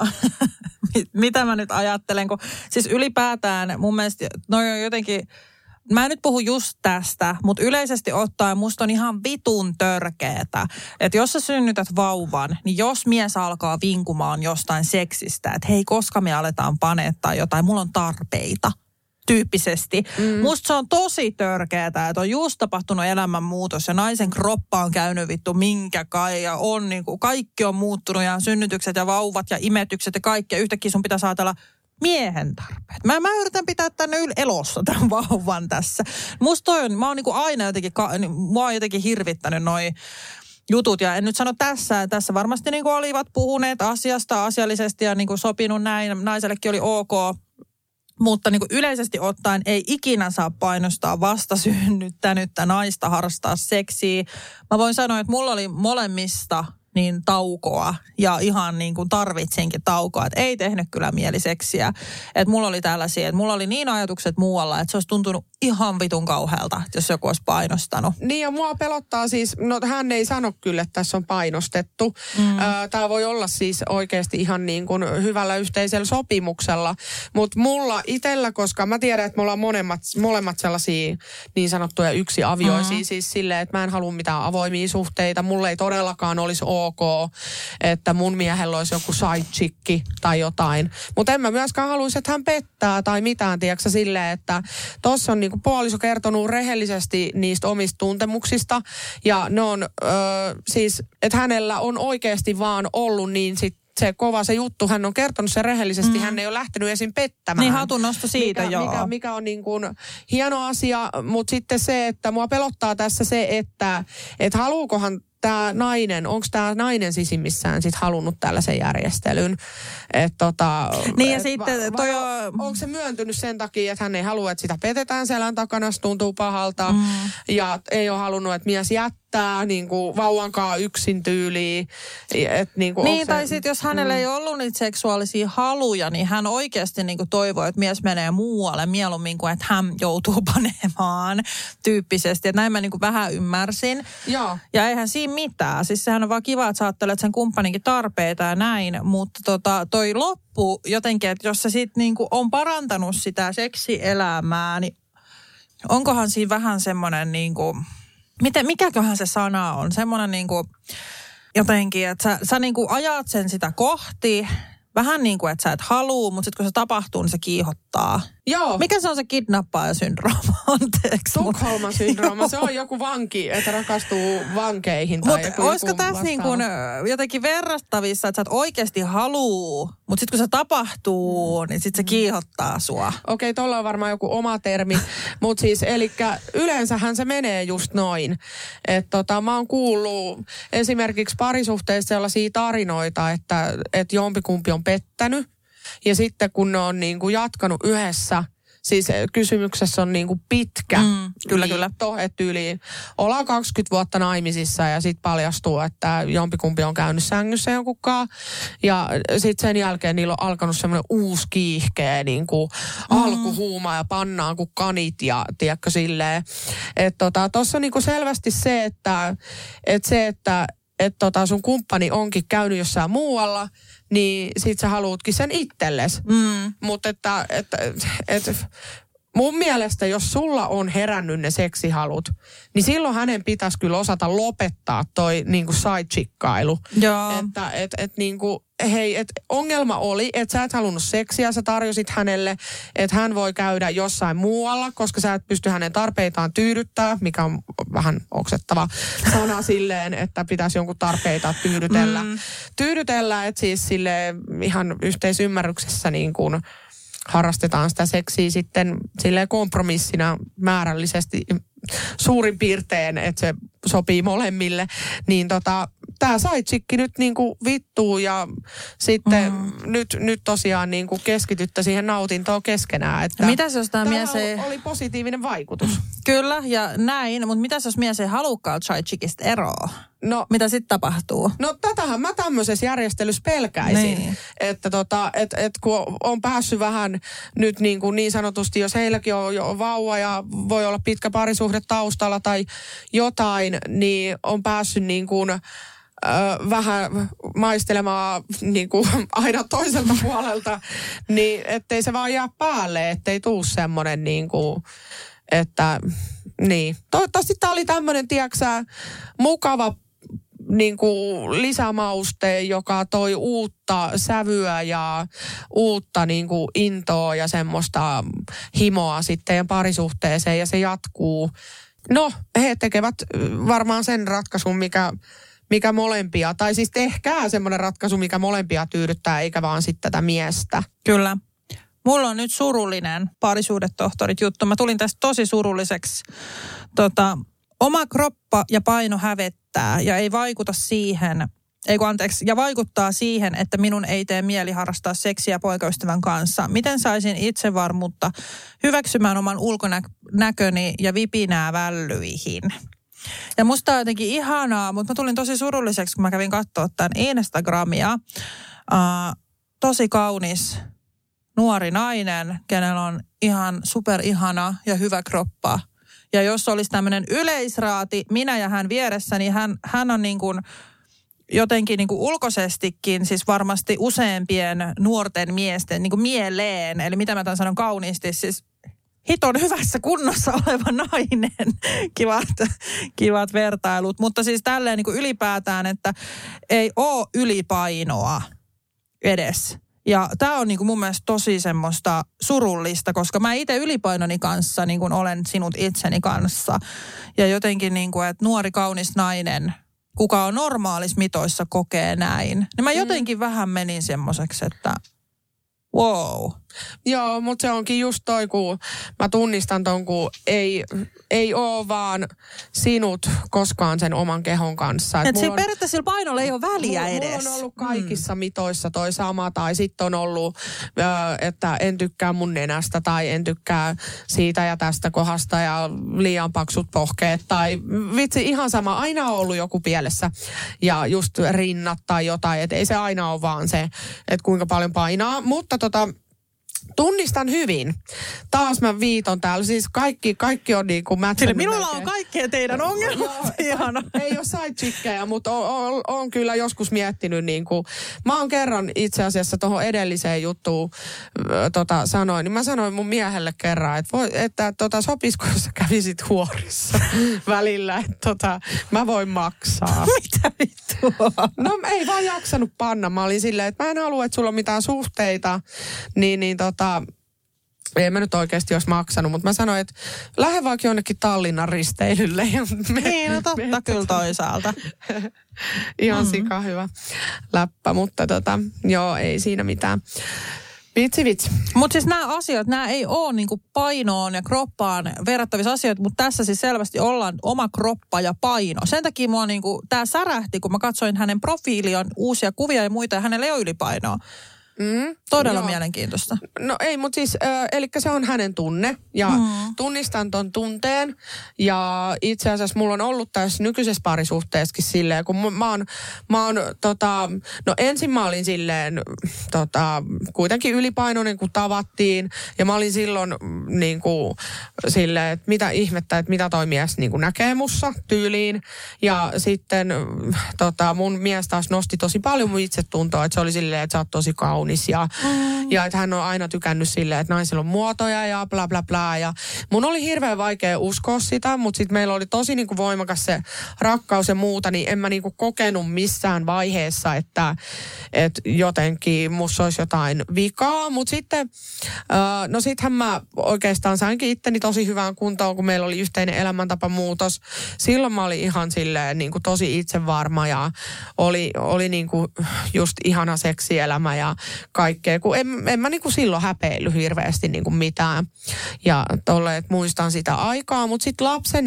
Speaker 4: mitä mä nyt ajattelen, kun siis ylipäätään mun mielestä on jotenkin. Mä en nyt puhu just tästä, mutta yleisesti ottaen musta on ihan vitun törkeetä, että jos sä synnytät vauvan, niin jos mies alkaa vinkumaan jostain seksistä, että hei, koska me aletaan paneettaa jotain, mulla on tarpeita tyyppisesti. Musta se on tosi törkeetä, että on just tapahtunut elämänmuutos ja naisen kroppa on käynyt vittu minkä kai ja on niinku, kaikki on muuttunut ja synnytykset ja vauvat ja imetykset ja kaikki ja yhtäkkiä sun pitäisi ajatella miehen tarpeet. Mä yritän pitää tänne elossa tämän vauvan tässä. Musta mä oon niinku aina jotenkin, mua on jotenkin hirvittänyt noi jutut ja en nyt sano tässä varmasti niinku olivat puhuneet asiasta asiallisesti ja niinku sopinut näin, naisellekin oli ok. Mutta niin kuin yleisesti ottaen ei ikinä saa painostaa vastasynnyttänyttä naista harrastaa seksiä. Mä voin sanoa, että mulla oli molemmista niin taukoa ja ihan niin kuin tarvitsinkin taukoa, että ei tehnyt kyllä mieli seksiä. Että mulla oli tällaisia, että mulla oli niin ajatukset muualla, että se olisi tuntunut ihan vitun kauhealta, jos joku olisi painostanut.
Speaker 5: Niin ja mua pelottaa siis, no hän ei sano kyllä, että tässä on painostettu. Tämä voi olla siis oikeasti ihan niin kuin hyvällä yhteisellä sopimuksella, mutta mulla itsellä, koska mä tiedän, että me ollaan molemmat sellaisia niin sanottuja yksiavioisia, siis silleen, että mä en halua mitään avoimia suhteita, mulla ei todellakaan olisi ok, että mun miehellä olisi joku sidechick tai jotain. Mutta en mä myöskään haluaisi, että hän pettää tai mitään, tiedätkö silleen, että tossa on niinku puoliso kertonut rehellisesti niistä omista tuntemuksista ja ne on siis, että hänellä on oikeasti vaan ollut niin se kova se juttu, hän on kertonut sen rehellisesti, hän ei ole lähtenyt esim. Pettämään.
Speaker 4: Niin hatunnosto siitä,
Speaker 5: mikä on niin kuin hieno asia, mutta sitten se, että mua pelottaa tässä se, että haluukohan tämä nainen, onko tämä nainen sisimmissään sitten halunnut tällaisen järjestelyn?
Speaker 4: Niin ja sitten
Speaker 5: onko se myöntynyt sen takia, että hän ei halua, että sitä petetään selän takana, se tuntuu pahalta ja ei ole halunnut, että mies jättää niin kuin vauvankaan yksin tyyliin.
Speaker 4: Niin tai sitten jos hänellä ei ollut niitä seksuaalisia haluja, niin hän oikeasti niin kuin toivoo, että mies menee muualle mieluummin kuin että hän joutuu panemaan tyyppisesti. Että näin mä niin kuin vähän ymmärsin.
Speaker 5: Joo.
Speaker 4: Ja eihän siinä mitään. Siis sehän on vaan kiva, että sä ajattelet sen kumppaninkin tarpeita ja näin, mutta toi loppu jotenkin, että jos se sitten niinku on parantanut sitä seksielämää, niin onkohan siinä vähän semmoinen niinku, mikäköhän se sana on, semmoinen niinku jotenkin, että sä niinku ajat sen sitä kohti, vähän niin kuin, että sä et halua, mutta sitten kun se tapahtuu, niin se kiihottaa.
Speaker 5: Joo.
Speaker 4: Mikä se on se kidnappaajasyndrooma? Anteeksi.
Speaker 5: Tukholman syndrooma. Se on joku vanki, että rakastuu vankeihin.
Speaker 4: Mutta olisiko tässä niin kuin jotenkin verrattavissa, että sä et oikeasti haluu, mutta sitten kun se tapahtuu, niin sitten se kiihottaa sua.
Speaker 5: Okei, tuolla on varmaan joku oma termi. Mutta siis, elikkä yleensähän se menee just noin. Että mä oon kuullut esimerkiksi parisuhteissa sellaisia tarinoita, että jompikumpi on pettänyt. Ja sitten kun ne on niin kuin jatkanut yhdessä, siis kysymyksessä on niin kuin pitkä liitto, että yli ollaan 20 vuotta naimisissa ja sitten paljastuu, että jompikumpi on käynyt sängyssä jonkunkaan. Ja sitten sen jälkeen niillä on alkanut semmoinen uusi kiihkeä niin kuin alkuhuuma ja pannaan kuin kanit ja tiedätkö silleen. Että tossa on niin kuin selvästi se, että sun kumppani onkin käynyt jossain muualla, niin sit sä haluutkin sen itsellesi. Mutta että mun mielestä, jos sulla on herännyt ne seksihalut, niin silloin hänen pitäisi kyllä osata lopettaa toi niinku side-chikkailu. Että niinku, hei, ongelma oli, että sä et halunnut seksiä, sä tarjosit hänelle, että hän voi käydä jossain muualla, koska sä et pysty hänen tarpeitaan tyydyttää, mikä on vähän oksettava sana silleen, että pitäisi jonkun tarpeita tyydytellä, että siis silleen ihan yhteisymmärryksessä niin kuin harrastetaan sitä seksiä sitten silleen kompromissina määrällisesti suurin piirtein, että se sopii molemmille, niin tämä sidechick nyt niinku vittuu ja sitten nyt tosiaan niinku keskityttä siihen nautintoon keskenään. Että
Speaker 4: mitäs jos tämä mies
Speaker 5: oli positiivinen vaikutus.
Speaker 4: Kyllä ja näin, mutta mitäs jos mies ei halukaan sidechickista eroa? No, mitä sitten tapahtuu?
Speaker 5: No tätähän mä tämmöisessä järjestelyssä pelkäisin. Niin. Että kun on päässyt vähän nyt niin sanotusti, jos heilläkin on jo vauva ja voi olla pitkä parisuhde taustalla tai jotain, niin on päässyt niin kuin vähän maistelemaan niin kuin aina toiselta puolelta, niin ettei se vaan jää päälle, ettei tuu semmoinen niin kuin, että niin. Toivottavasti tämä oli tämmöinen, tiedäksä, mukava niin kuin lisämauste, joka toi uutta sävyä ja uutta niin kuin intoa ja semmoista himoa sitten parisuhteeseen ja se jatkuu. No, he tekevät varmaan sen ratkaisun, mikä molempia, tai siis tehkää semmoinen ratkaisu, mikä molempia tyydyttää, eikä vaan sitten tätä miestä.
Speaker 4: Kyllä. Mulla on nyt surullinen parisuhdetohtorit juttu. Mä tulin tästä tosi surulliseksi. Oma kroppa ja paino hävettää ja ei vaikuta siihen, ja vaikuttaa siihen, että minun ei tee mieli harrastaa seksiä poikaystävän kanssa. Miten saisin itsevarmuutta hyväksymään oman ulkonäköni ja vipinää vällyihin? Ja musta on jotenkin ihanaa, mutta mä tulin tosi surulliseksi, kun mä kävin katsoa tämän Instagramia. Tosi kaunis nuori nainen, kenellä on ihan superihana ja hyvä kroppa. Ja jos olisi tämmöinen yleisraati, minä ja hän vieressä, niin hän on niin kuin jotenkin niin kuin ulkoisestikin, siis varmasti useampien nuorten miesten niin kuin mieleen, eli mitä mä tämän sanon kauniisti, siis hiton hyvässä kunnossa oleva nainen. Kivat vertailut, mutta siis tälleen niin kuin ylipäätään, että ei ole ylipainoa edes. Ja tämä on niinku mun mielestä tosi semmoista surullista, koska mä itse ylipainoni kanssa niin kuin olen sinut itseni kanssa. Ja jotenkin niinku, että nuori kaunis nainen, kuka on normaalis mitoissa kokee näin. Niin mä jotenkin vähän menin semmoiseksi, että wow.
Speaker 5: Joo, mutta se onkin just toi, kun mä tunnistan ton, kun ei ole vaan sinut koskaan sen oman kehon kanssa.
Speaker 4: Että sillä periaatteessa sillä painolla ei ole väliä edes.
Speaker 5: Mulla on ollut kaikissa mitoissa toi sama, tai sitten on ollut, että en tykkää mun nenästä, tai en tykkää siitä ja tästä kohdasta, ja liian paksut pohkeet, tai vitsi ihan sama, aina on ollut joku pielessä, ja just rinnat tai jotain, että ei se aina ole vaan se, että kuinka paljon painaa, mutta tunnistan hyvin. Taas mä viiton täällä. Siis kaikki on niin kuin mätsännyt.
Speaker 4: Minulla on kaikkea teidän ongelmat.
Speaker 5: Ei ole sidechickejä, mutta on kyllä joskus miettinyt niin kuin. Mä oon kerran itse asiassa tuohon edelliseen juttuun sanoin. Niin mä sanoin mun miehelle kerran, että sopisiko jos sä kävisit huorissa välillä, että mä voin maksaa.
Speaker 4: Mitä vittua?
Speaker 5: No ei vaan jaksanut panna. Mä olin silleen, että mä en halua, että sulla on mitään suhteita. Ei mä nyt oikeasti olisi maksanut, mutta mä sanoin, että lähde vaikka jonnekin Tallinnan risteilylle.
Speaker 4: Niin, no totta kyllä toisaalta.
Speaker 5: Ihan sika hyvä läppä, mutta joo, ei siinä mitään. Vitsi.
Speaker 4: Mutta siis nämä asiat, nämä ei ole niinku painoon ja kroppaan verrattavissa asioita, mutta tässä siis selvästi ollaan oma kroppa ja paino. Sen takia mua niinku, tää särähti, kun mä katsoin hänen profiiliaan uusia kuvia ja muita, ja hänellä ei ole ylipainoa. Todella mielenkiintoista.
Speaker 5: No ei, mutta siis, eli se on hänen tunne ja tunnistan ton tunteen ja itse asiassa mulla on ollut tässä nykyisessä parisuhteessakin silleen, kun mä oon no ensin mä olin silleen kuitenkin ylipainoinen, kun tavattiin ja mä olin silloin niin kuin silleen, että mitä ihmettä, että mitä toi mies niin kuin näkee mussa tyyliin ja sitten mun mies taas nosti tosi paljon mun itsetuntoa, että se oli silleen, että sä oot tosi kaunis ja että hän on aina tykännyt silleen, että naisilla on muotoja ja bla bla bla. Ja mun oli hirveän vaikea uskoa sitä, mutta sitten meillä oli tosi niinku voimakas se rakkaus ja muuta, niin en mä niinku kokenut missään vaiheessa, että jotenkin musta olisi jotain vikaa. Mutta sitten, no sittenhän mä oikeastaan sainkin itteni tosi hyvään kuntoon, kun meillä oli yhteinen elämäntapamuutos. Silloin mä olin ihan silleen niinku tosi itsevarma ja oli niinku just ihana seksielämä ja kaikkea, kun en mä niinku silloin häpeillyt hirveästi niinku mitään. Ja tolleen, että muistan sitä aikaa, mutta sitten lapsen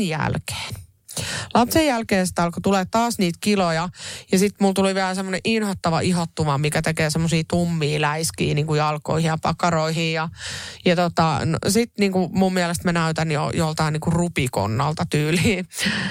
Speaker 5: jälkeen sitä alkoi tulee taas niitä kiloja. Ja sitten mulla tuli vielä semmoinen inhottava ihottuma, mikä tekee semmoisia tummia läiskiä niin kuin jalkoihin ja pakaroihin. Ja no, sitten niin kuin mun mielestä mä näytän jo joltain niin kuin rupikonnalta tyyliin.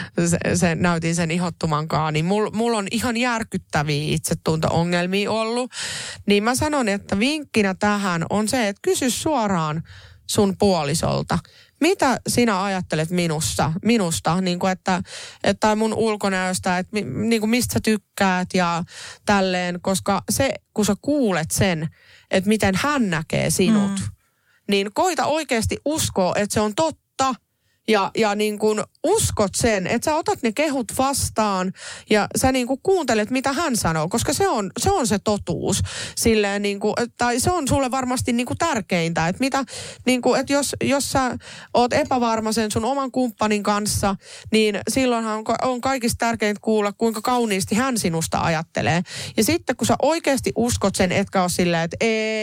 Speaker 5: Näytin sen ihottumankaan. Niin mulla on ihan järkyttäviä itsetunto-ongelmia ollut. Niin mä sanon, että vinkkinä tähän on se, että kysy suoraan sun puolisolta. Mitä sinä ajattelet minusta niin kuin että mun ulkonäöstä, että niin kuin mistä sä tykkäät ja tälleen, koska se, kun sä kuulet sen, että miten hän näkee sinut, niin koita oikeasti uskoa, että se on totta. Ja niin kuin uskot sen, että sä otat ne kehut vastaan ja sä niin kuin kuuntelet, mitä hän sanoo, koska se on se totuus. Silleen niin kuin, tai se on sulle varmasti niin kuin tärkeintä, että mitä, niin kuin, että jos sä oot epävarma sen sun oman kumppanin kanssa, niin silloinhan on kaikista tärkeintä kuulla, kuinka kauniisti hän sinusta ajattelee. Ja sitten kun sä oikeasti uskot sen, etkä ole silleen, että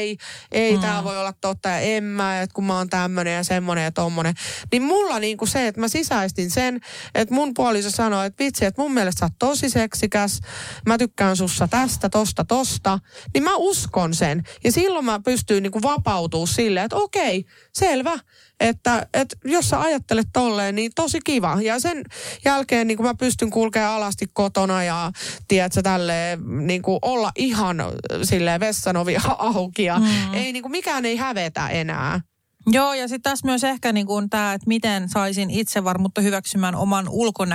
Speaker 5: ei tää voi olla totta ja en mä, että kun mä oon tämmönen ja semmonen ja tommonen, niin mulla niin kuin se, että mä sisäistin sen, että mun puoliso sanoi, että vitsi, että mun mielestä sä oot tosi seksikäs, mä tykkään sussa tästä, tosta, niin mä uskon sen. Ja silloin mä pystyin niin kuin vapautumaan silleen, että okei, selvä, että jos sä ajattelet tolleen, niin tosi kiva. Ja sen jälkeen niin kuin mä pystyn kulkemaan alasti kotona ja tiedätkö tälleen niin kuin olla ihan silleen vessanovi auki ja ei niin kuin mikään ei hävetä enää.
Speaker 4: Joo, ja sitten tässä myös ehkä niin kuin tämä, että miten saisin itsevarmuutta hyväksymään oman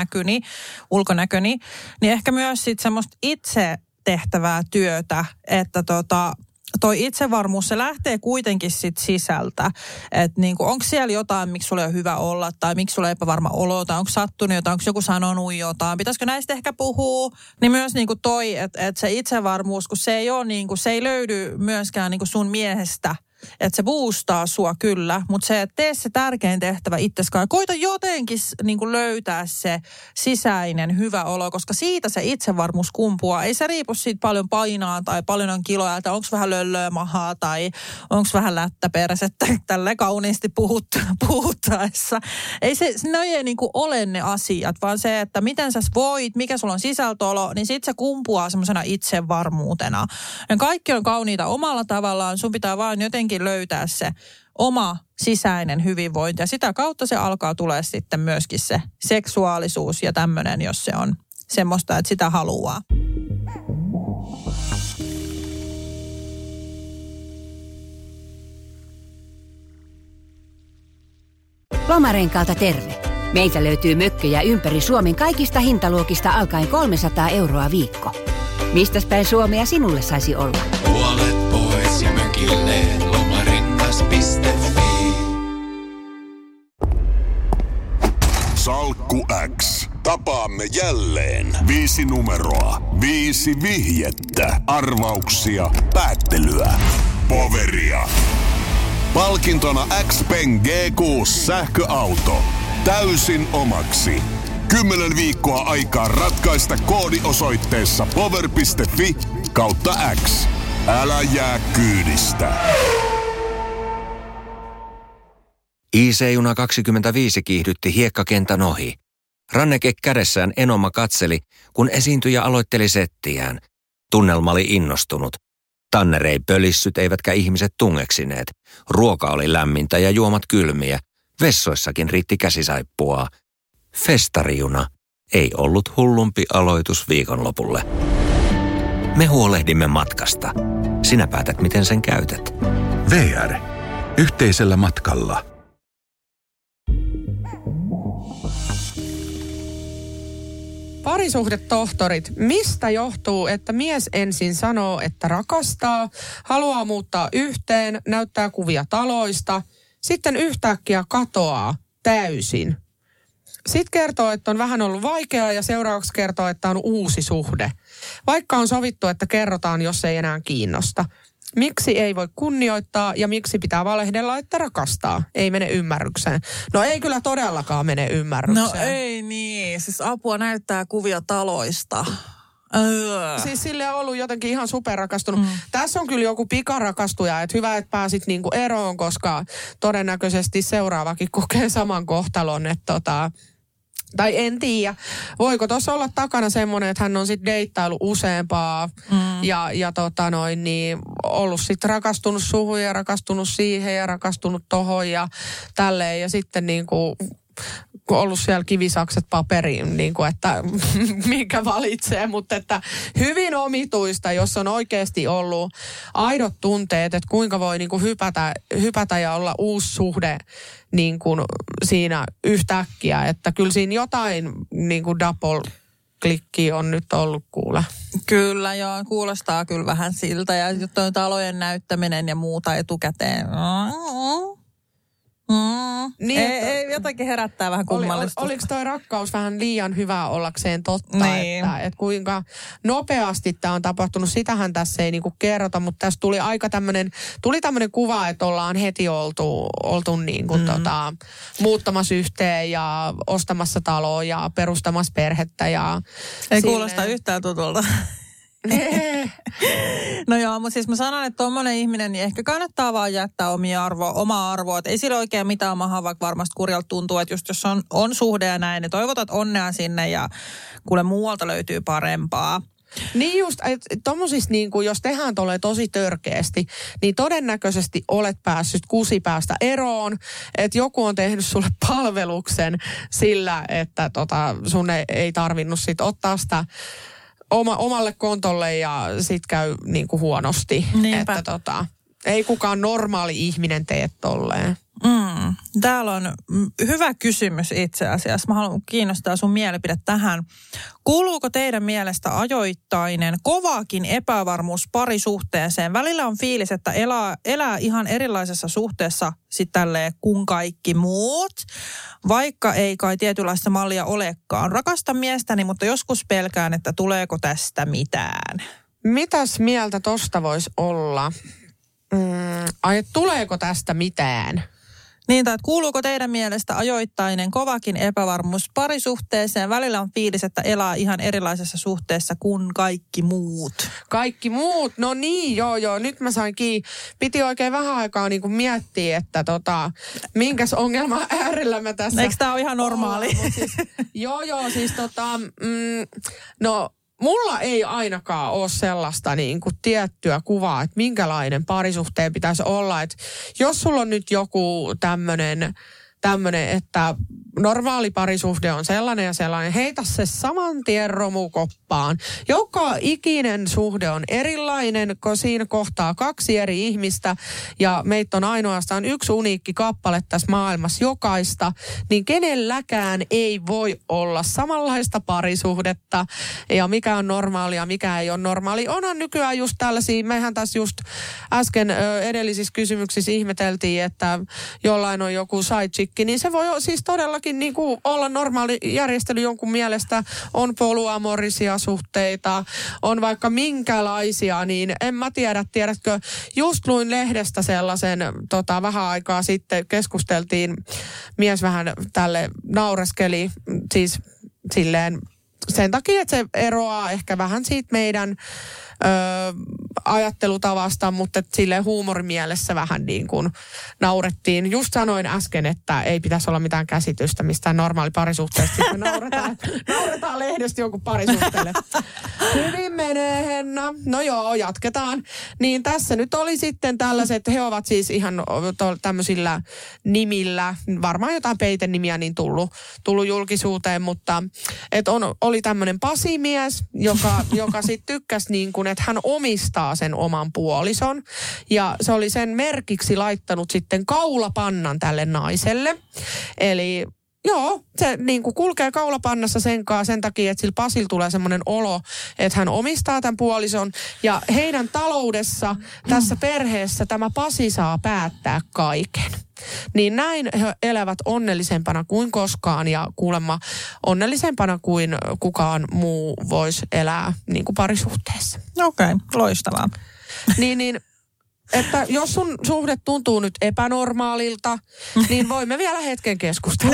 Speaker 4: ulkonäköni, niin ehkä myös sitten semmoista itse tehtävää työtä, että toi itsevarmuus, se lähtee kuitenkin sit sisältä. Että niinku, onko siellä jotain, miksi sulla on hyvä olla, tai miksi sulla on epävarma olo, tai onko sattunut jotain, onko joku sanonut jotain, pitäisikö näistä ehkä puhua? Niin myös niinku toi, että se itsevarmuus, kun se ei ole niinku, se ei löydy myöskään niinku sun miehestä, että se boostaa sua kyllä, mutta se, että tee se tärkein tehtävä itseskaan. Koita jotenkin niin kuin löytää se sisäinen hyvä olo, koska siitä se itsevarmuus kumpuaa. Ei se riipu siitä paljon painaa tai paljon on kiloja, tai onko vähän löllöä mahaa tai onko vähän lättäpersettä tälle kauniisti puhuttaessa. Ei ne ei niin kuin ole ne asiat, vaan se, että miten sä voit, mikä sulla on sisältöolo, niin sit se kumpuaa semmoisena itsevarmuutena. Ja kaikki on kauniita omalla tavallaan, sun pitää vaan jotenkin löytää se oma sisäinen hyvinvointi ja sitä kautta se alkaa tulee sitten myöskin se seksuaalisuus ja tämmöinen, jos se on semmoista, että sitä haluaa.
Speaker 1: Lomarenkaalta terve. Meiltä löytyy mökkejä ympäri Suomen kaikista hintaluokista alkaen 300 € viikko. Mistäs päin Suomea sinulle saisi olla?
Speaker 2: Puolet pois ja mökille lomarengas.fi.
Speaker 6: Salkku X. Tapaamme jälleen. 5 numeroa. 5 vihjettä. Arvauksia. Päättelyä. Poveria. Palkintona Xpeng G6 sähköauto. Täysin omaksi. 10 viikkoa aikaa ratkaista koodi osoitteessa power.fi/X. Älä jää kyydistä.
Speaker 7: IC-juna 25 kiihdytti hiekkakentän ohi. Ranneke kädessään Enoma katseli, kun esiintyjä aloitteli settiään. Tunnelma oli innostunut. Tanner ei pölissyt eivätkä ihmiset tungeksineet. Ruoka oli lämmintä ja juomat kylmiä. Vessoissakin riitti käsisaippua. Festarijuna ei ollut hullumpi aloitus viikonlopulle. Me huolehdimme matkasta. Sinä päätät, miten sen käytät.
Speaker 8: VR. Yhteisellä matkalla.
Speaker 5: Parisuhdetohtorit, mistä johtuu, että mies ensin sanoo, että rakastaa, haluaa muuttaa yhteen, näyttää kuvia taloista, sitten yhtäkkiä katoaa täysin. Sitten kertoo, että on vähän ollut vaikeaa ja seuraavaksi kertoo, että on uusi suhde. Vaikka on sovittu, että kerrotaan, jos ei enää kiinnosta. Miksi ei voi kunnioittaa ja miksi pitää valehdella, että rakastaa? Ei mene ymmärrykseen. No ei kyllä todellakaan mene ymmärrykseen.
Speaker 4: No ei niin. Siis apua näyttää kuvia taloista.
Speaker 5: Siis sille on ollut jotenkin ihan superrakastunut. Tässä on kyllä joku pikarakastuja, että hyvä, että pääsit niinku eroon, koska todennäköisesti seuraavakin kokee saman kohtalon, että tai en tiedä. Voiko tuossa olla takana semmoinen, että hän on sitten deittailu useampaa ja niin ollut sitten rakastunut suhun ja rakastunut siihen ja rakastunut tohon ja tälleen ja sitten niinku ollut siellä kivisakset paperiin, niin kuin, että minkä valitsee, mutta että hyvin omituista, jos on oikeasti ollut aidot tunteet, että kuinka voi niin kuin hypätä ja olla uusi suhde niin kuin siinä yhtäkkiä, että kyllä siinä jotain niin kuin double-klikkiä on nyt ollut kuule.
Speaker 4: Kyllä joo, kuulostaa kyllä vähän siltä ja toi talojen näyttäminen ja muuta etukäteen. Niin, ei jotakin herättää vähän kummallistusta.
Speaker 5: Oliko toi rakkaus vähän liian hyvää ollakseen totta, niin. että kuinka nopeasti tämä on tapahtunut, sitähän tässä ei niinku kerrota, mutta tässä tuli aika tämmöinen kuva, että ollaan heti oltu niinku muuttamassa yhteen ja ostamassa taloa ja perustamassa perhettä. Ja
Speaker 4: ei kuulosta yhtään tutulta. No joo, mutta siis mä sanon, että tommonen ihminen, niin ehkä kannattaa vaan jättää omaa arvoa. Että ei sillä oikein mitään mahaa, vaikka varmasti kurjalta tuntuu, että just jos on suhde ja näin, niin toivotat onnea sinne ja kuule muualta löytyy parempaa.
Speaker 5: Niin just, että tommosista niinku, jos tehdään tolleen tosi törkeästi, niin todennäköisesti olet päässyt kusipäästä eroon, että joku on tehnyt sulle palveluksen sillä, että sun ei tarvinnut sit ottaa sitä omalle kontolle ja sit käy niinku huonosti. Niinpä. Että ei kukaan normaali ihminen tee tolleen.
Speaker 4: Täällä on hyvä kysymys itse asiassa. Mä haluan kiinnostaa sun mielipide tähän. Kuuluuko teidän mielestä ajoittainen kovakin epävarmuus parisuhteeseen? Välillä on fiilis, että elää ihan erilaisessa suhteessa sitten tälleen kuin kaikki muut. Vaikka ei kai tietynlaista mallia olekaan. Rakastan miestäni, mutta joskus pelkään, että tuleeko tästä mitään.
Speaker 5: Mitäs mieltä tosta voisi olla? Tuleeko tästä mitään?
Speaker 4: Niin, tai kuuluuko teidän mielestä ajoittainen kovakin epävarmuus parisuhteeseen? Välillä on fiilis, että elää ihan erilaisessa suhteessa kuin kaikki muut.
Speaker 5: Kaikki muut? No niin, joo. Nyt mä sainkin, piti oikein vähän aikaa niin kuin miettiä, että minkäs ongelma äärellä mä tässä...
Speaker 4: Eikö tää ole ihan normaali?
Speaker 5: No... Mulla ei ainakaan ole sellaista niin kuin tiettyä kuvaa, että minkälainen parisuhteen pitäisi olla. Että jos sulla on nyt joku tämmöinen, että normaali parisuhde on sellainen ja sellainen, heitä se saman tien romukoppaan. Joka ikinen suhde on erilainen, kun siinä kohtaa 2 eri ihmistä ja meitä on ainoastaan yksi uniikki kappale tässä maailmassa jokaista, niin kenelläkään ei voi olla samanlaista parisuhdetta ja mikä on normaali ja mikä ei ole normaali. Onhan nykyään just tällaisia, mehän tässä just äsken edellisissä kysymyksissä ihmeteltiin, että jollain on joku side musiikki, niin se voi siis todellakin niin kuin olla normaali järjestely jonkun mielestä. On polyamorisia suhteita, on vaikka minkälaisia, niin en mä tiedätkö, just luin lehdestä sellaisen, vähän aikaa sitten keskusteltiin, mies vähän tälle naureskeli, siis silleen sen takia, että se eroaa ehkä vähän siitä meidän ajattelutavasta, mutta silleen huumorimielessä vähän niin kuin naurettiin. Just sanoin äsken, että ei pitäisi olla mitään käsitystä mistään normaali parisuhteesta. Sitten nauretaan lehdestä jonkun parisuhteelle. Hyvin menee, Henna. No joo, jatketaan. Niin tässä nyt oli sitten tällaiset, he ovat siis ihan tämmöisillä nimillä, varmaan jotain peitenimiä niin tullut julkisuuteen, mutta oli tämmöinen Pasi-mies, joka sitten tykkäsi niin kuin, että hän omistaa sen oman puolison. Ja se oli sen merkiksi laittanut sitten kaulapannan tälle naiselle. Eli joo, se niin kuin kulkee kaulapannassa sen takia, että sillä Pasilla tulee semmoinen olo, että hän omistaa tämän puolison. Ja heidän taloudessa, tässä perheessä tämä Pasi saa päättää kaiken. Niin näin he elävät onnellisempana kuin koskaan ja kuulemma onnellisempana kuin kukaan muu voisi elää niin kuin parisuhteessa.
Speaker 4: Okei, loistavaa.
Speaker 5: Niin, että jos sun suhde tuntuu nyt epänormaalilta, niin voimme vielä hetken keskustella.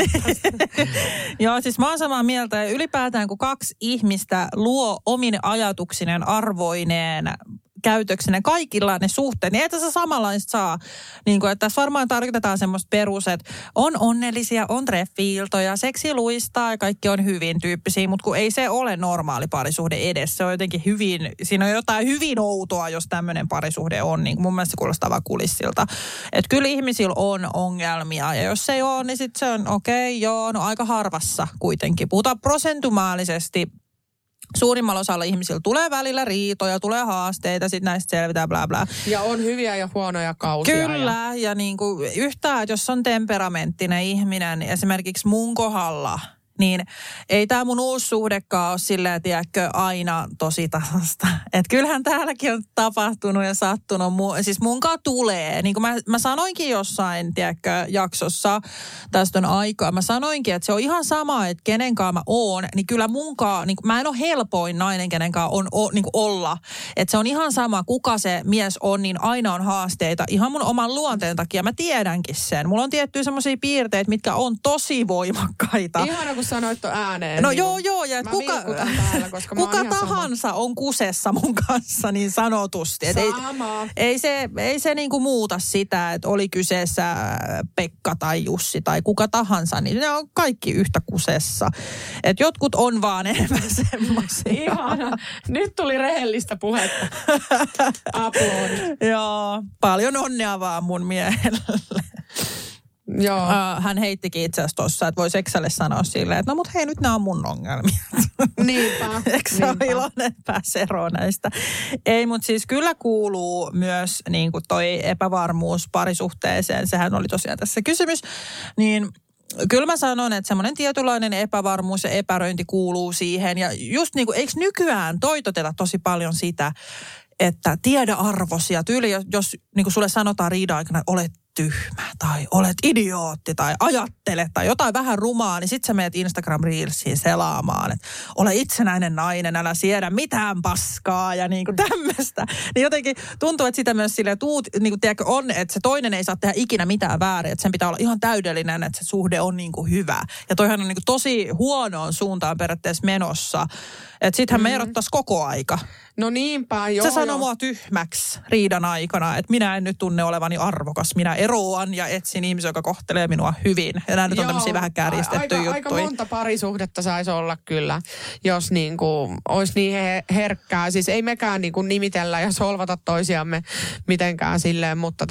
Speaker 4: Joo, siis mä oon samaa mieltä. Ja ylipäätään kun kaksi ihmistä luo omine ajatuksineen, arvoineen, käytöksineen, kaikilla ne suhteet, niin ei tässä samanlaista saa. Niin kuin, että tässä varmaan tarkoitetaan semmoista perus, että on onnellisia, on treffi-iltoja, seksi luistaa ja kaikki on hyvin tyyppisiä, mutta kun ei se ole normaali parisuhde edes. Se on jotenkin hyvin, siinä on jotain hyvin outoa, jos tämmöinen parisuhde on. Niin mun mielestä se kuulostaa vaan kulissilta. Että kyllä ihmisillä on ongelmia ja jos se ei ole, niin sitten se on okei, joo, no aika harvassa kuitenkin. Puhutaan prosentuaalisesti. Suurimmalla osalla ihmisillä tulee välillä riitoja, tulee haasteita, sitten näistä selvitään, bla bla.
Speaker 5: Ja on hyviä ja huonoja kausia.
Speaker 4: Kyllä, ja niin kuin yhtään, jos on temperamenttinen ihminen, esimerkiksi mun kohdalla, niin ei tämä mun uusi suhdekaan ole silleen, tiedätkö, aina tosi tasasta. Että kyllähän täälläkin on tapahtunut ja sattunut. Siis munkaan tulee. Niin kuin mä sanoinkin jossain, tiedätkö, jaksossa, tästä on aikaa. Mä sanoinkin, että se on ihan sama, että kenenkaan mä oon. Niin kyllä munkaan, niin mä en ole helpoin nainen, kenenkaan on niin olla. Että se on ihan sama, kuka se mies on, niin aina on haasteita. Ihan mun oman luonteen takia mä tiedänkin sen. Mulla on tiettyjä semmoisia piirteitä, mitkä on tosi voimakkaita.
Speaker 5: Ihana, kun sanoit ääneen.
Speaker 4: No
Speaker 5: niin
Speaker 4: joo, ja
Speaker 5: täällä, koska
Speaker 4: kuka tahansa on kusessa mun kanssa niin sanotusti. Ei se niinku muuta sitä, että oli kyseessä Pekka tai Jussi tai kuka tahansa, niin ne on kaikki yhtä kusessa. Että jotkut on vaan enemmän semmoisia.
Speaker 5: Ihana. Nyt tuli rehellistä puhetta. Aplodit.
Speaker 4: Joo, paljon onnea vaan mun miehelle.
Speaker 5: Joo.
Speaker 4: Hän heittikin itse asiassa tuossa, että voisi Exalle sanoa silleen, että no mut hei, nyt nämä on mun ongelmia.
Speaker 5: Niinpä.
Speaker 4: Exa on iloinen, että pääsee eroon näistä. Ei, mutta siis kyllä kuuluu myös niin kuin toi epävarmuus parisuhteeseen. Sehän oli tosiaan tässä kysymys. Niin kyllä mä sanon, että semmoinen tietynlainen epävarmuus ja epäröinti kuuluu siihen. Ja just niin kuin, eikö nykyään toitoteta tosi paljon sitä, että tiedä arvosi ja tyyli, jos niin kuin sulle sanotaan riidan aikana, että olet tyhmä tai olet idiootti tai ajattele tai jotain vähän rumaa, niin sit sä menet Instagram-reelsiin selaamaan, että ole itsenäinen nainen, älä siedä mitään paskaa ja niinku tämmöistä. Niin jotenkin tuntuu, että sitä myös silleen niinku tiedätkö, on, että se toinen ei saa tehdä ikinä mitään väärin, että sen pitää olla ihan täydellinen, että se suhde on niinku hyvä. Ja toihan on niinku tosi huonoon suuntaan periaatteessa menossa, että sittenhän me erottaisi koko aika.
Speaker 5: No niinpä, joo.
Speaker 4: Se sanoo mua tyhmäksi riidan aikana, että minä en nyt tunne olevani arvokas. Minä eroan ja etsin ihmisiä, joka kohtelee minua hyvin. Ja nämä nyt on tämmöisiä vähän kääristettyjä juttuja.
Speaker 5: Aika monta parisuhdetta saisi olla kyllä, jos niin kuin olisi niin herkkää. Siis ei mekään niin kuin nimitellä ja solvata toisiamme mitenkään silleen, mutta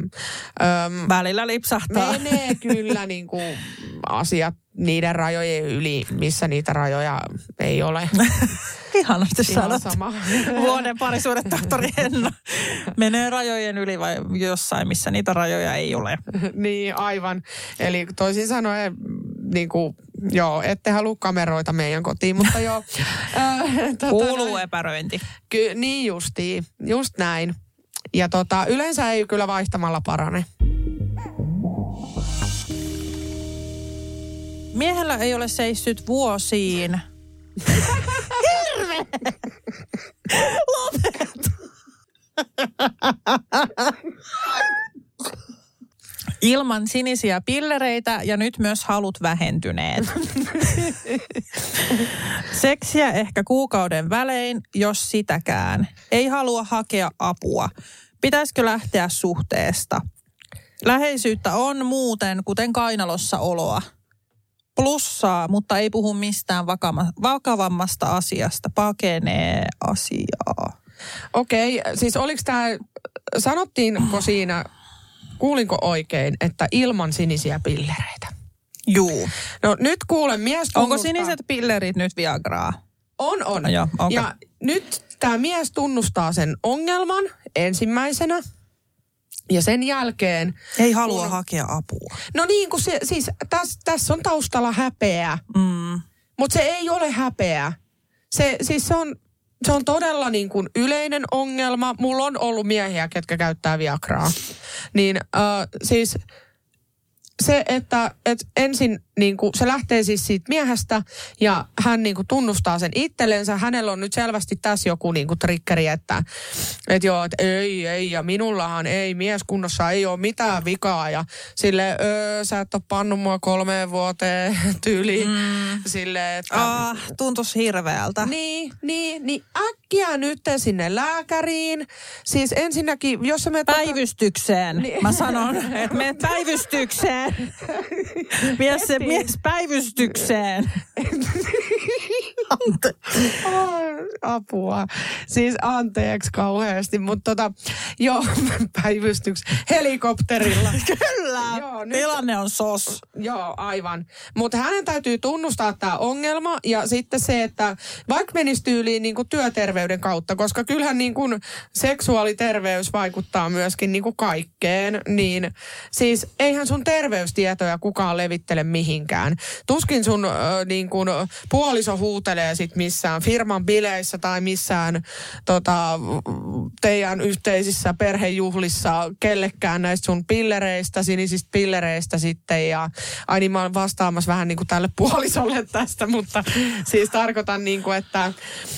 Speaker 4: välillä lipsahtaa.
Speaker 5: Menee kyllä niin kuin asiat niiden rajojen yli, missä niitä rajoja ei ole.
Speaker 4: Ihanasti sanot.
Speaker 5: Sama.
Speaker 4: Vuoden parisuuden tohtori Henna. Menee rajojen yli vai jossain, missä niitä rajoja ei ole.
Speaker 5: Niin, aivan. Eli toisin sanoen, niin kuin, joo, ette halua kameroita meidän kotiin, mutta joo.
Speaker 4: Kuuluu epäröinti.
Speaker 5: Niin justiin, just näin. Ja yleensä ei kyllä vaihtamalla parane.
Speaker 4: Miehellä ei ole seissyt vuosiin. Hirveä! Lopeta! Ilman sinisiä pillereitä ja nyt myös halut vähentyneet. Seksiä ehkä kuukauden välein, jos sitäkään. Ei halua hakea apua. Pitäisikö lähteä suhteesta? Läheisyyttä on muuten, kuten kainalossa oloa. Plussaa, mutta ei puhu mistään vakavammasta asiasta. Pakenee asiaa.
Speaker 5: Okei, siis oliko tämä, sanottiinko siinä, kuulinko oikein, että ilman sinisiä pillereitä?
Speaker 4: Juu.
Speaker 5: No nyt kuulen mies tunnustaa.
Speaker 4: Onko siniset pillerit nyt Viagraa?
Speaker 5: On.
Speaker 4: No joo, okay.
Speaker 5: Ja nyt tämä mies tunnustaa sen ongelman ensimmäisenä. Ja sen jälkeen...
Speaker 4: Ei halua hakea apua.
Speaker 5: No niin, kun se, siis tässä on taustalla häpeä. Mutta se ei ole häpeä. Se on todella niin kuin yleinen ongelma. Mulla on ollut miehiä, ketkä käyttää Viagraa. Niin siis se, että ensin niin kuin, se lähtee siis siitä miehestä ja hän niin kuin tunnustaa sen itsellensä. Hänellä on nyt selvästi tässä joku niin kuin triggeri, että joo, että ei ja minullahan ei, mieskunnossa ei ole mitään vikaa ja sille sä et ole pannut mua 3 vuoteen tyyliin. Sille, että...
Speaker 4: tuntuisi hirveältä.
Speaker 5: Niin äkkiä nyt sinne lääkäriin. Siis ensinnäkin, jos me...
Speaker 4: Päivystykseen. Niin. Mä sanon, että menet päivystykseen. Mies päivystykseen.
Speaker 5: Apua. Siis anteeksi kauheasti, mutta joo, päivystykseen. Helikopterilla.
Speaker 4: Kyllä. Joo, tilanne on sos.
Speaker 5: Joo, aivan. Mutta hänen täytyy tunnustaa tämä ongelma ja sitten se, että vaikka menisi tyyliin niin kuin työterveyden kautta, koska kyllähän niin kuin seksuaaliterveys vaikuttaa myöskin niin kuin kaikkeen, niin siis eihän sun terveystietoja kukaan levittele mihinkään. Tuskin sun niin kuin puoliso huutelee sit missään firman bileissä tai missään teidän yhteisissä perhejuhlissa kellekään näistä sun pillereistä, sinisistä pillereistä sitten ja aina mä olen vastaamassa vähän niin kuin tälle puolisolle tästä, mutta siis tarkoitan niin kuin, että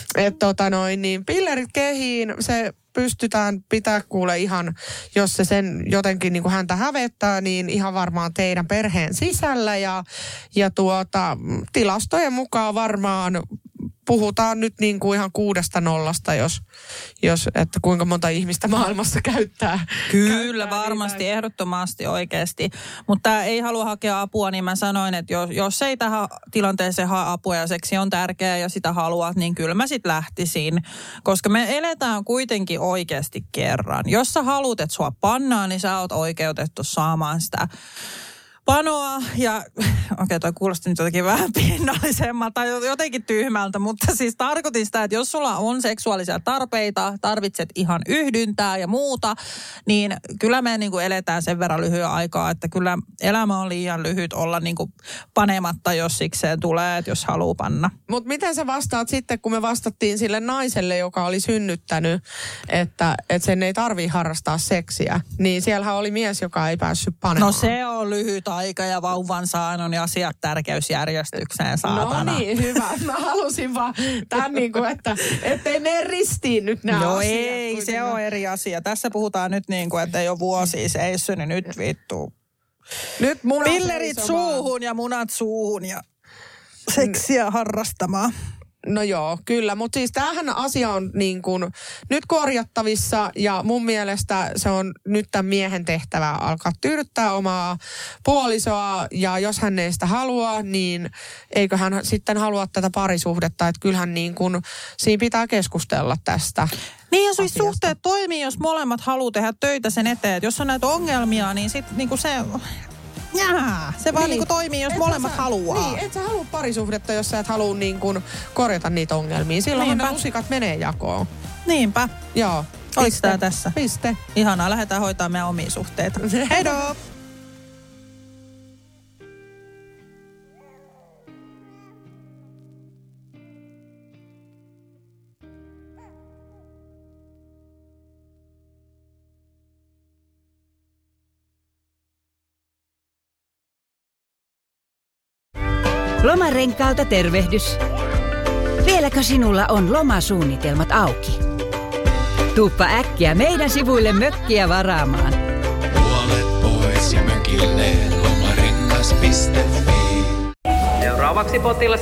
Speaker 5: niin pillerit kehiin, se pystytään pitää kuule ihan, jos se sen jotenkin niin kuin häntä hävettää, niin ihan varmaan teidän perheen sisällä ja tilastojen mukaan varmaan puhutaan nyt niin kuin ihan 6-0, jos että kuinka monta ihmistä maailmassa käyttää.
Speaker 4: Kyllä, varmasti, ehdottomasti oikeasti. Mutta ei halua hakea apua, niin mä sanoin, että jos ei tähän tilanteeseen hae apua ja seksi on tärkeää ja sitä haluat, niin kyllä mä sit lähtisin. Koska me eletään kuitenkin oikeasti kerran. Jos sä haluat, että sua pannaan, niin sä oot oikeutettu saamaan sitä panoa ja toi kuulosti nyt jotenkin vähän pinnallisemmalta tai jotenkin tyhmältä, mutta siis tarkoitin sitä, että jos sulla on seksuaalisia tarpeita, tarvitset ihan yhdyntää ja muuta, niin kyllä me niin kuin eletään sen verran lyhyen aikaa, että kyllä elämä on liian lyhyt olla niin kuin panematta, jos sikseen tulee, että jos haluaa panna.
Speaker 5: Mutta miten sä vastaat sitten, kun me vastattiin sille naiselle, joka oli synnyttänyt, että sen ei tarvii harrastaa seksiä, niin siellähän oli mies, joka ei päässyt panemaan.
Speaker 4: No se on lyhyt aika ja vauvan saannon ja asiat tärkeysjärjestykseen, saatana.
Speaker 5: No niin, hyvä. Mä halusin vaan tämän niin kuin, että ettei mene ristiin nyt nämä
Speaker 4: asiat.
Speaker 5: Joo,
Speaker 4: ei, se on eri asia. Tässä puhutaan nyt niin kuin, että ei ole vuosia seissyt, niin nyt vittu.
Speaker 5: Nyt
Speaker 4: pillerit suuhun ja munat suuhun ja seksiä harrastamaan.
Speaker 5: No joo, kyllä. Mutta siis tämähän asia on niin kuin nyt korjattavissa ja mun mielestä se on nyt tämän miehen tehtävä alkaa tyydyttää omaa puolisoa ja jos hän ei sitä halua, niin eikö hän sitten halua tätä parisuhdetta, että kyllähän niin kuin siinä pitää keskustella tästä.
Speaker 4: Niin ja siis suhteet toimii, jos molemmat haluaa tehdä töitä sen eteen. Että jos on näitä ongelmia, niin sitten niinku se... se vaan niinku toimii, jos molemmat haluaa.
Speaker 5: Niin, et sä halua parisuhdetta, jos sä et halua niinku korjata niitä ongelmia. Silloinhan ne lusikat menee jakoon.
Speaker 4: Niinpä.
Speaker 5: Joo.
Speaker 4: Oliko tää tässä?
Speaker 5: Piste.
Speaker 4: Ihanaa, lähdetään hoitaa meidän omia suhteita. Heidoo!
Speaker 1: Lomarenkaalta tervehdys. Vieläkö sinulla on lomasuunnitelmat auki? Tuuppa äkkiä meidän sivuille mökkiä varaamaan.
Speaker 2: Puolet pois ja mökille lomarengas.fi.
Speaker 9: Seuraavaksi potilas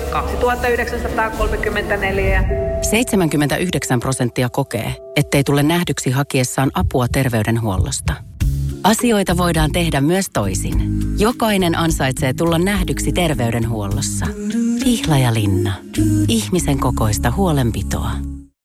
Speaker 9: 2934.
Speaker 10: 79% kokee, ettei tule nähdyksi hakiessaan apua terveydenhuollosta. Asioita voidaan tehdä myös toisin. Jokainen ansaitsee tulla nähdyksi terveydenhuollossa. Pihlajalinna. Ihmisen kokoista huolenpitoa.